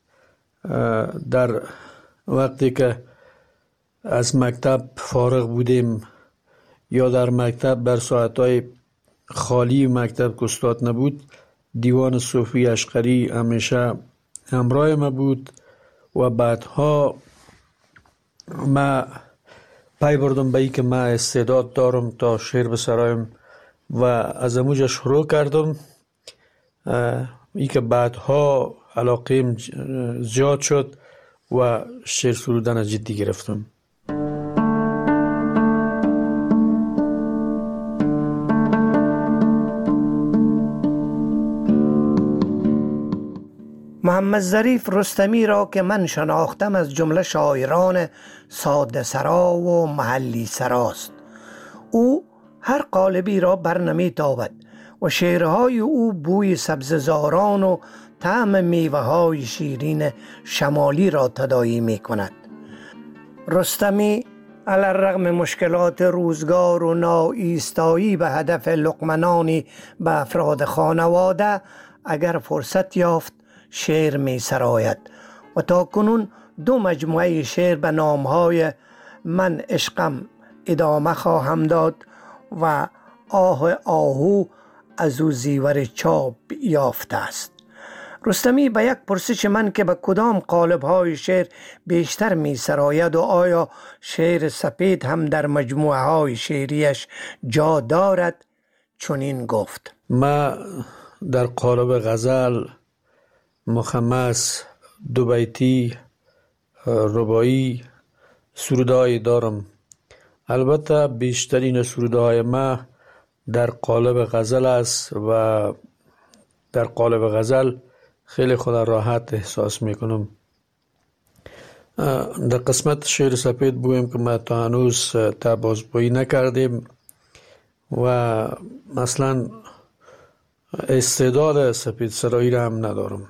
Speaker 15: در وقتی که از مکتب فارغ بودیم یا در مکتب در ساعتهای خالی مکتب که استاد نبود، دیوان صوفی اشقری همیشه همراه ما بود و بعدها ما پای بردم به ای که من استعداد دارم تا شعر بسرایم و از اموجه شروع کردم. ای که بعدها علاقیم زیاد شد و شعر سرودن جدی گرفتم.
Speaker 13: محمد ظریف رستمی را که من شناختم از جمله شاعران ساده سرا و محلی سراست. او هر قالبی را برنمی تابد و شعرهای او بوی سبززاران و طعم میوه های شیرین شمالی را تداعی می کند. رستمی علی الرغم مشکلات روزگار و ناایستایی به هدف لقمه به افراد خانواده اگر فرصت یافت شعر می سراید و تا کنون 2 مجموعه شعر به نامهای من عشقم ادامه خواهم داد و آه آهو از او زیور چاپ یافته است. رستمی به یک پرسش من که به کدام قالب‌های شعر بیشتر می سراید و آیا شعر سپید هم در مجموعه های شعریش جا دارد چنین گفت:
Speaker 15: ما در قالب غزل، مخمس، 2 بیتی، رباعی سروده‌ای دارم. البته بیشترین سروده‌های ما در قالب غزل است و در قالب غزل خیلی خود راحت احساس میکنم. در قسمت شعر سپید بویم که ما تا هنوز بازگویی نکردیم و اصلا استعداد سپید سرایی را هم ندارم.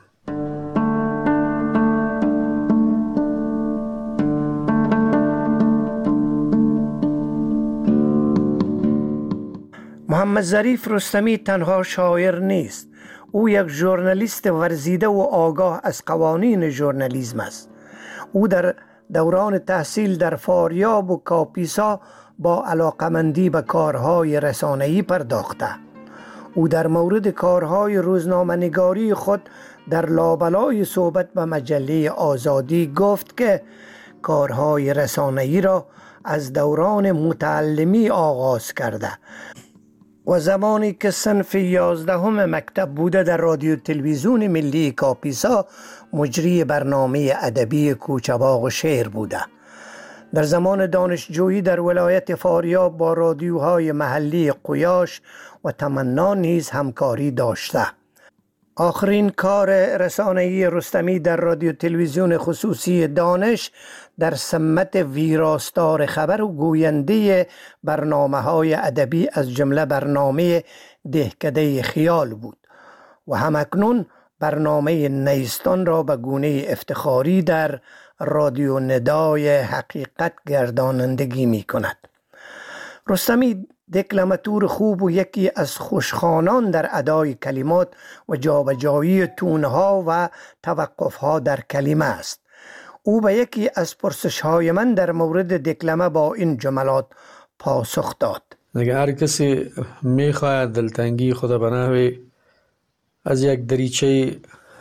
Speaker 13: محمد ظریف رستمی تنها شاعر نیست. او یک ژورنالیست ورزیده و آگاه از قوانین ژورنالیسم است. او در دوران تحصیل در فاریاب و کاپیسا با علاقمندی به کارهای رسانه‌ای پرداخته. او در مورد کارهای روزنامه‌نگاری خود در لابلای صحبت به مجله آزادی گفت که کارهای رسانه‌ای را از دوران متعلمی آغاز کرده و زمانی که صنف 11 مکتب بوده در رادیو تلویزیون ملی کاپیسا مجری برنامه ادبی کوچه‌باغ و شعر بوده. در زمان دانشجویی در ولایت فاریاب با رادیوهای محلی قیاش و تمنا نیز همکاری داشته. آخرین کار رسانه‌ای رستمی در رادیو تلویزیون خصوصی دانش در سمت ویراستار خبر و گوینده برنامه‌های ادبی از جمله برنامه دهکده خیال بود و همکنون برنامه نیستان را به گونه افتخاری در رادیو ندای حقیقت گردانندگی می کند. رستمی دکلماتور خوب و یکی از خوشخوانان در ادای کلمات و جابجایی تونها و توقفها در کلمه است. او به یکی از پرسش‌های من در مورد دکلمه با این جملات پاسخ داد:
Speaker 15: اگر هر کسی میخواهد دلتنگی خود به نحوی از یک دریچه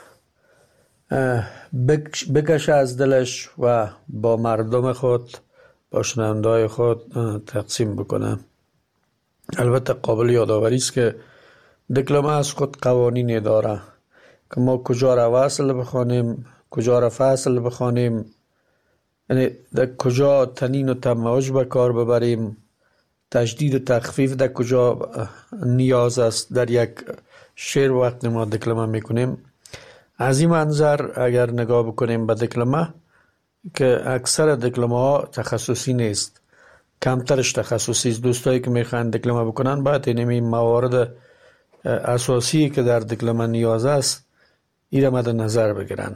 Speaker 15: بکشه از دلش و با مردم خود، با شنونده‌های خود تقسیم بکنه. البته قابل یادآوری است که دکلمه از خود قوانینی داره که ما کجا را وصل بخوانیم، کجا را فصل بخوانیم، یعنی در کجا تنین و تموج به کار ببریم، تشدید و تخفیف در کجا نیاز است در یک شعر وقت ما دکلمه میکنیم. از این منظر اگر نگاه بکنیم به دکلمه که اکثر دکلمه ها تخصصی نیست، کمترش تخصصی است. دوستایی که میخوان دکلمه بکنن باید این موارد اساسی که در دکلمه نیاز است این را مد نظر بگیرن.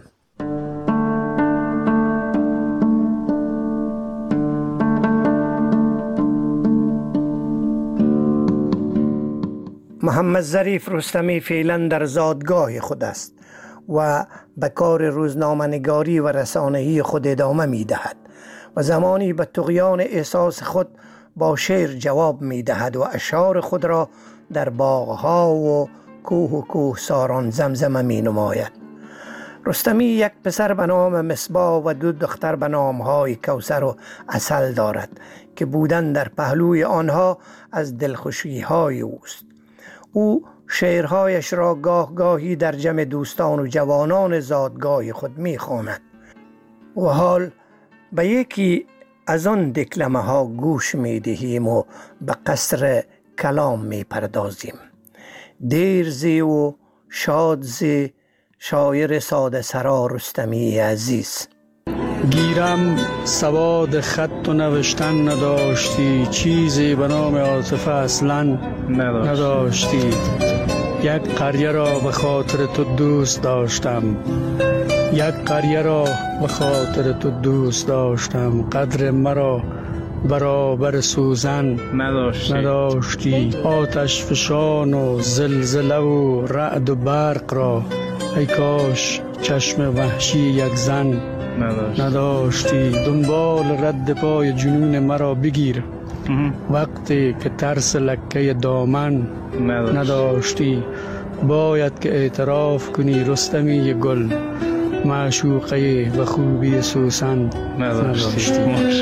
Speaker 13: محمد ظریف رستمی فعلا در زادگاه خود است و به کار روزنامه‌نگاری و رسانه‌ای خود ادامه می‌دهد و زمانی به طغیان احساس خود با شعر جواب می‌دهد و اشعار خود را در باغ‌ها و کوهساران زمزمه می‌نماید. رستمی یک پسر به نام مصباح و دو دختر به نام‌های کوثر و عسل دارد که بودن در پهلوی آنها از دلخوشی‌های اوست. او شعرهایش را گاه گاهی در جمع دوستان و جوانان زادگاه خود می‌خواند و حال به یکی از آن دکلمه ها گوش می‌دهیم و به قصر کلام می‌پردازیم. دیر زی و شاد زی، شاعر ساده سرا رستمی عزیز.
Speaker 15: گیرم سواد خط و نوشتن نداشتی، چیزی به نام عاطفه اصلا نداشتی. یک قریه را به خاطر تو دوست داشتم، یک قریه را به خاطر تو دوست داشتم. قدر مرا برابر سوزن نداشتی. آتش فشان و زلزله و رعد و برق را ای کاش چشم وحشی یک زن نداشتی. دنبال رد پای جنون مرا بگیر وقتی که ترس لکه دامن نداشتی. باید که اعتراف کنی رستمی گل، معشوقه و خوبی سوسن نداشتی.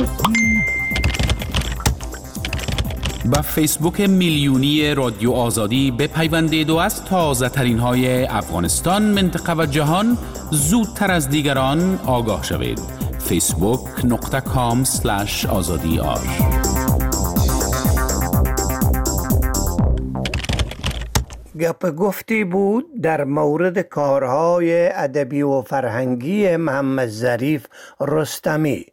Speaker 11: با فیسبوک میلیونی رادیو آزادی بپیوندید و از تازه ترین های افغانستان، منطقه و جهان زودتر از دیگران آگاه شوید. facebook.com/azadi.
Speaker 13: گپ گفتی بود در مورد کارهای ادبی و فرهنگی محمد ظریف رستمی.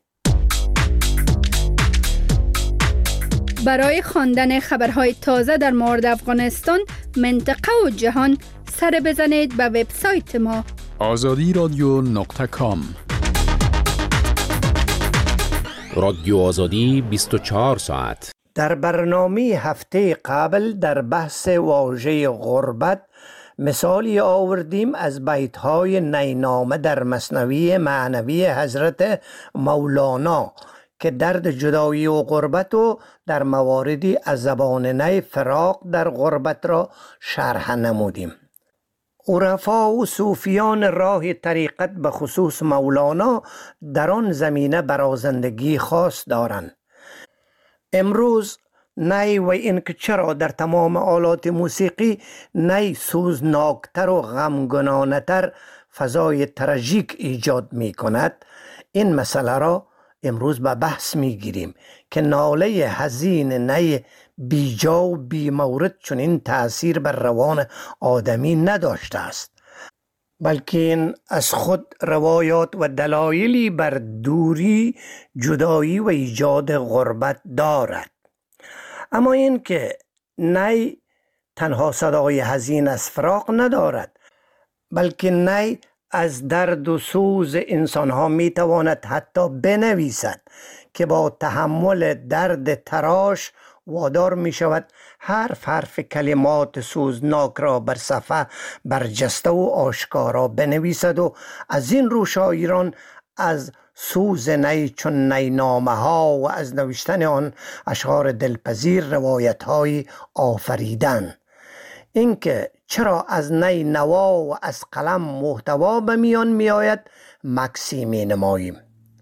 Speaker 1: برای خواندن خبرهای تازه در مورد افغانستان، منطقه و جهان سر بزنید به وبسایت ما
Speaker 11: azadi.radio.com. رادیو آزادی 24 ساعت.
Speaker 13: در برنامه هفته قبل در بحث واژه غربت مثالی آوردیم از بیت‌های نینامه در مثنوی معنوی حضرت مولانا که درد جدایی و غربت و در مواردی از زبان نی فراق در غربت را شرح نمودیم. عرفا و صوفیان راه طریقت به خصوص مولانا در آن زمینه برازندگی خاص دارند. امروز نی و این که چرا در تمام آلات موسیقی نی سوزناکتر و غمگنانه‌تر فضای تراژیک ایجاد می کند، این مسئله را امروز به بحث می گیریم که ناله حزین نی بیجا و بی مورد چنین تأثیر بر روان آدمی نداشته است. بلکه این از خود روایات و دلایلی بر دوری، جدایی و ایجاد غربت دارد. اما این که نی تنها صدای حزین از فراق ندارد، بلکه نی از درد و سوز انسانها می تواند حتی بنویسد که با تحمل درد تراش وادار می شود حرف کلمات سوزناک را بر صفحه برجسته و آشکارا بنویسد و از این رو شاعران از سوز نی چون نی نامه ها و از نوشتن آن اشعار دلپذیر روایت های آفریدن. اینکه چرا از نی نوا و از قلم محتوا به میان می آید مکسی می نماییم.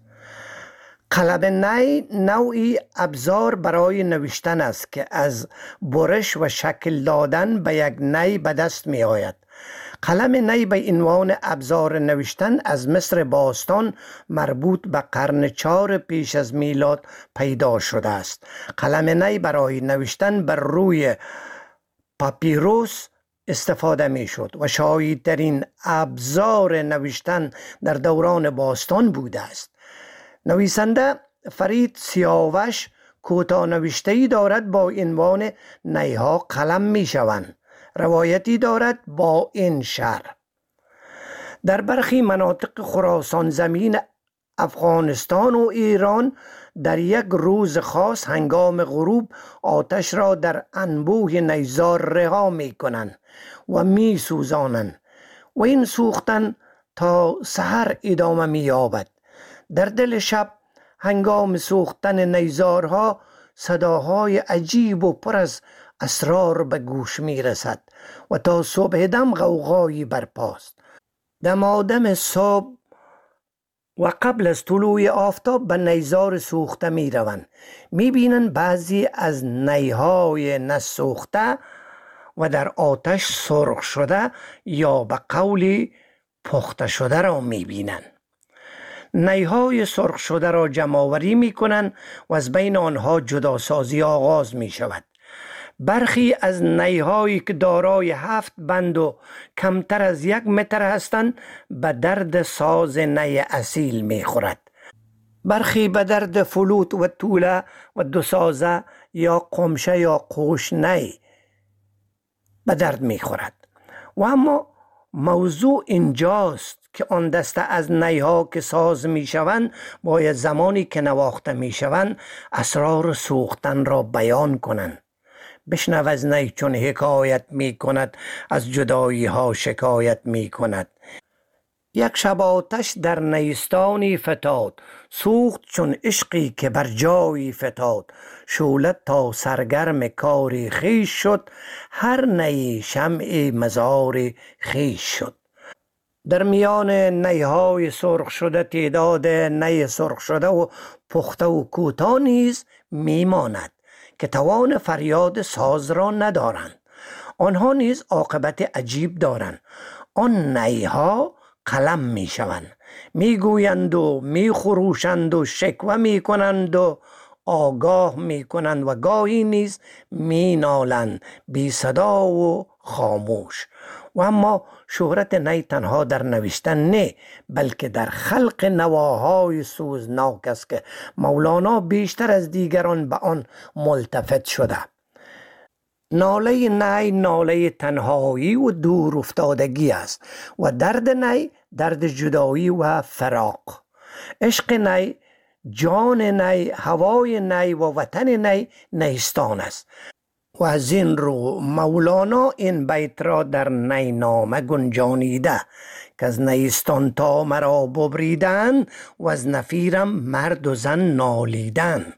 Speaker 13: قلم نی نوعی ابزار برای نوشتن است که از برش و شکل دادن به یک نی به دست می آید. قلم نی به عنوان ابزار نوشتن از مصر باستان مربوط به قرن 4 پیش از میلاد پیدا شده است. قلم نی برای نوشتن بر روی پاپیروس استفاده می شد و شایع‌ترین ابزار نوشتن در دوران باستان بوده است. نویسنده فرید سیاوش کوتاه نوشته‌ای دارد با عنوان نیها قلم می شوند. روایتی دارد با این شرح: در برخی مناطق خراسان زمین افغانستان و ایران در یک روز خاص هنگام غروب آتش را در انبوه نیزار رها می کنند و می سوزانند و این سوختن تا سحر ادامه می یابد. در دل شب هنگام سوختن نیزارها صداهای عجیب و پر از اسرار به گوش می رسد و تا صبح دم غوغایی برپاست. دمادم صبح و قبل از طلوع آفتاب به نیزار سوخته می روند. می بینند بعضی از نیهای نسوخته و در آتش سرخ شده یا به قولی پخته شده را می بینند. نیهای سرخ شده را جمع‌آوری می کنند و از بین آنها جداسازی آغاز می شود. برخی از نیهایی که دارای 7 بند و کمتر از 1 متر هستند به درد ساز نی اصیل می خورد. برخی به درد فلوت و توله و دوسازه یا قمشه یا قوش نی به درد می خورد. و اما موضوع اینجاست که آن دسته از نیها که ساز می شوند باید زمانی که نواخته می شوند اسرار سوختن را بیان کنند. بشنو از نی چون حکایت می کند، از جدایی ها شکایت می کند. یک شب آتش در نیستانی فتاد، سوخت چون عشقی که بر جایی فتاد. شعله تا سرگرم کاری خویش شد، هر نی شمع مزار خویش شد. در میان نیهای سرخ شده تعداد نی سرخ شده و پخته و کوتاه نیز میماند که توان فریاد ساز را ندارند. آنها نیز عاقبت عجیب دارند. آن نیها قلم می شوند، می گویند و می خروشند و شکوه می کنند و آگاه می کنند و گاهی نیز می نالند بی صدا و خاموش. و اما شهرت نی تنها در نوشتن نه، بلکه در خلق نواهای سوزناک است که مولانا بیشتر از دیگران به آن ملتفت شده. ناله نی ناله تنهایی و دور افتادگی است و درد نی درد جدایی و فراق. عشق نی، جان نی، هوای نی و وطن نی نیستان است. و از این رو مولانا این بیت را در نی نامه گنجانیده که از نیستان تا مرا ببریدن و از نفیرم مرد و زن نالیدن.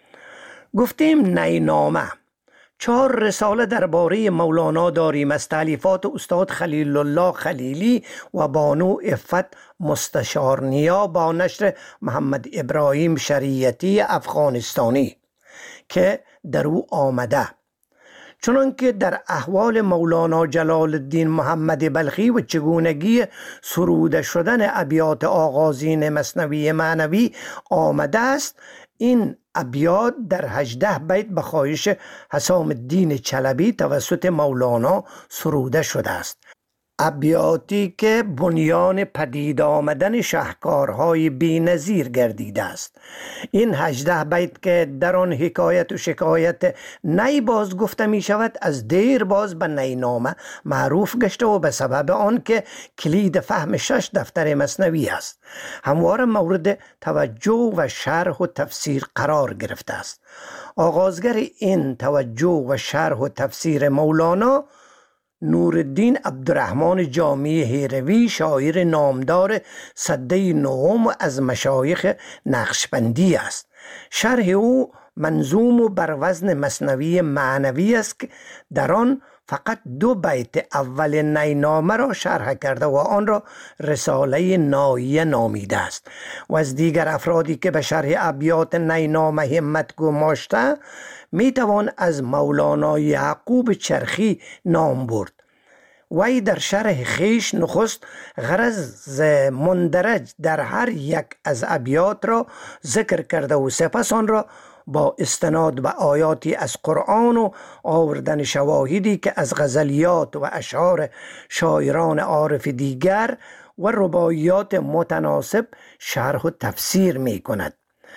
Speaker 13: گفتیم نی نامه 4 رساله درباره مولانا داریم از تالیفات استاد خلیل الله خلیلی و بانو عفت مستشارنیا با نشر محمد ابراهیم شریعتی افغانستانی که در او آمده. چنانکه در احوال مولانا جلال الدین محمد بلخی و چگونگی سروده شدن ابیات آغازین مثنوی معنوی آمده است، این ابیات در 18 بیت به خواهش حسام الدین چلبی توسط مولانا سروده شده است. ابیاتی که بنیان پدید آمدن شهکارهای بی‌نظیر گردیده است. این 18 بیت که در آن حکایت و شکایت نی باز گفته می شود از دیر باز به نینامه معروف گشته و به سبب آن که کلید فهم 6 دفتر مثنوی است همواره مورد توجه و شرح و تفسیر قرار گرفته است. آغازگر این توجه و شرح و تفسیر مولانا نورالدین عبدالرحمن جامی هیروی، شاعر نامدار سده نهم از مشایخ نقشبندی است. شرح او منظوم و بر وزن مثنوی معنوی است که در آن فقط 2 بیت اول نینامه را شرح کرده و آن را رساله ناییه نامیده است و از دیگر افرادی که به شرح ابیات نینامه همت گماشته می توان از مولانا یعقوب چرخی نام برد. وی در شرح خیش نخست غرض مندرج در هر یک از ابیات را ذکر کرده و سپس آن را با استناد به آیاتی از قرآن و آوردن شواهدی که از غزلیات و اشعار شاعران عارف دیگر و رباعیات متناسب شرح و تفسیر می کند.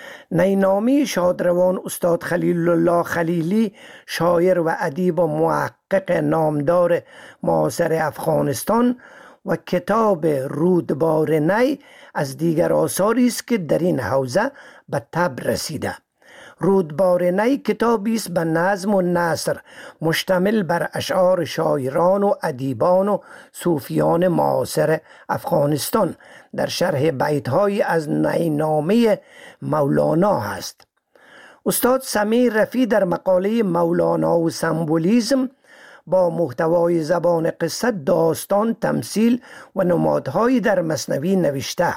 Speaker 13: نینامه شادروان استاد خلیل الله خلیلی، شاعر و ادیب و محقق نامدار معاصر افغانستان، و کتاب رودبار نی از دیگر آثاری است که در این حوزه به طبع رسیده. رودبار نی کتابی است به نظم و نثر مشتمل بر اشعار شاعران و ادیبان و صوفیان معاصر افغانستان در شرح بیت‌های از نینامه مولانا است. استاد سمیر رفیع در مقاله مولانا و سمبولیسم با محتوای زبان قصه، داستان، تمثیل و نمادهایی در مثنوی نوشته.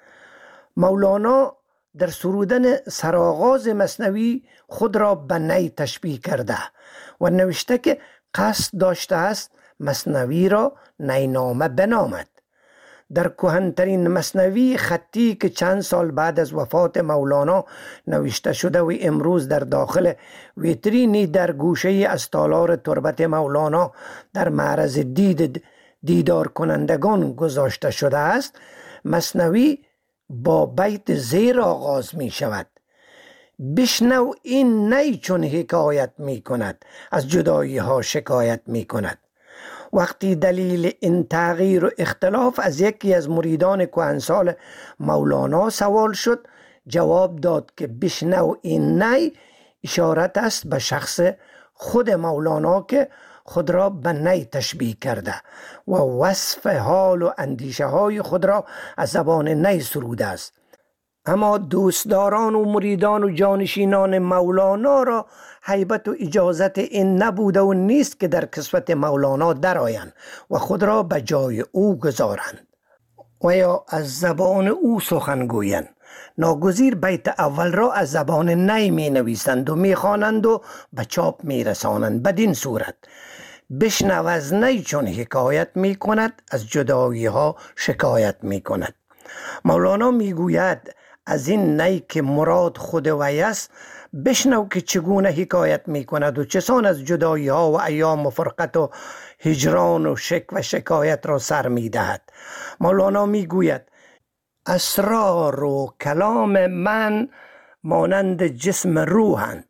Speaker 13: مولانا در سرودن سرآغاز مثنوی خود را به نی تشبیه کرده و نوشته که قصد داشته است مثنوی را نینامه بنامد. در کهن‌ترین مثنوی خطی که چند سال بعد از وفات مولانا نوشته شده و امروز در داخل ویترینی در گوشه از تالار تربت مولانا در معرض دیدار کنندگان گذاشته شده است، مثنوی با بیت زیر آغاز می شود: بشنو این نی چون حکایت می کند، از جدایی ها شکایت می کند. وقتی دلیل این تغییر و اختلاف از یکی از مریدان کهنسال مولانا سوال شد، جواب داد که بشنو این نی اشارت است به شخص خود مولانا که خود را به نی تشبیه کرده و وصف حال و اندیشه های خود را از زبان نی سروده است. اما دوستداران و مریدان و جانشینان مولانا را هیبت و اجازت این نبوده و نیست که در کسوت مولانا درآیند و خود را به جای او گذارند و یا از زبان او سخن گویند. ناگزیر بیت اول را از زبان نی می نویسند و می خوانند و به چاپ می رسانند. بدین صورت بشنو از نی چون حکایت می کند، از جدایی ها شکایت می کند. مولانا می گوید از این نی که مراد خود وی است بشنو که چگونه حکایت می کند و چسان از جدایی ها و ایام و فرقت و هجران و شک و شکایت را سر می دهد. مولانا می گوید اسرار و کلام من مانند جسم روحند،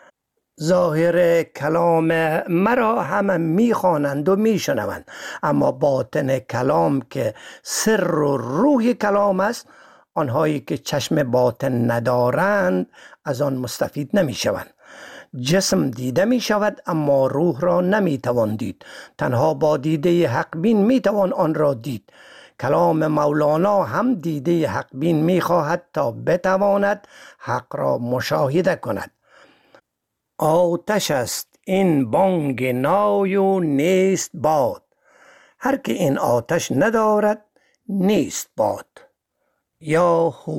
Speaker 13: ظاهر کلام مرا همه میخوانند و میشنوند، اما باطن کلام که سر و روح کلام است، آنهایی که چشم باطن ندارند از آن مستفید نمیشوند. جسم دیده می شود اما روح را نمی توان دید، تنها با دیده حق بین می توان آن را دید. کلام مولانا هم دیده حق بین می خواهد تا بتواند حق را مشاهده کند. آتش است این بانگ نای و نیست باد، هر که این آتش ندارد نیست باد. یا هو.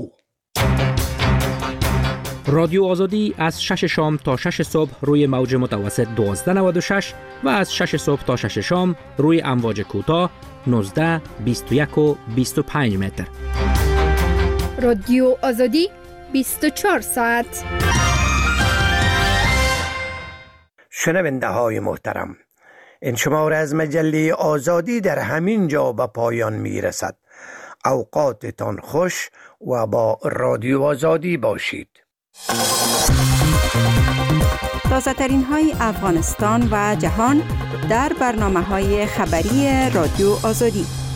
Speaker 20: رادیو آزادی از 6 شام تا 6 صبح روی موج متوسط 1296 و از 6 صبح تا 6 شام روی امواج کوتاه 19، 21 و 25 متر.
Speaker 1: رادیو آزادی 24 ساعت.
Speaker 13: شنونده های محترم، این شماره از مجله آزادی در همین جا به پایان می رسد. اوقاتتان خوش و با رادیو آزادی باشید.
Speaker 21: تازه ترین های افغانستان و جهان در برنامه های خبری رادیو آزادی.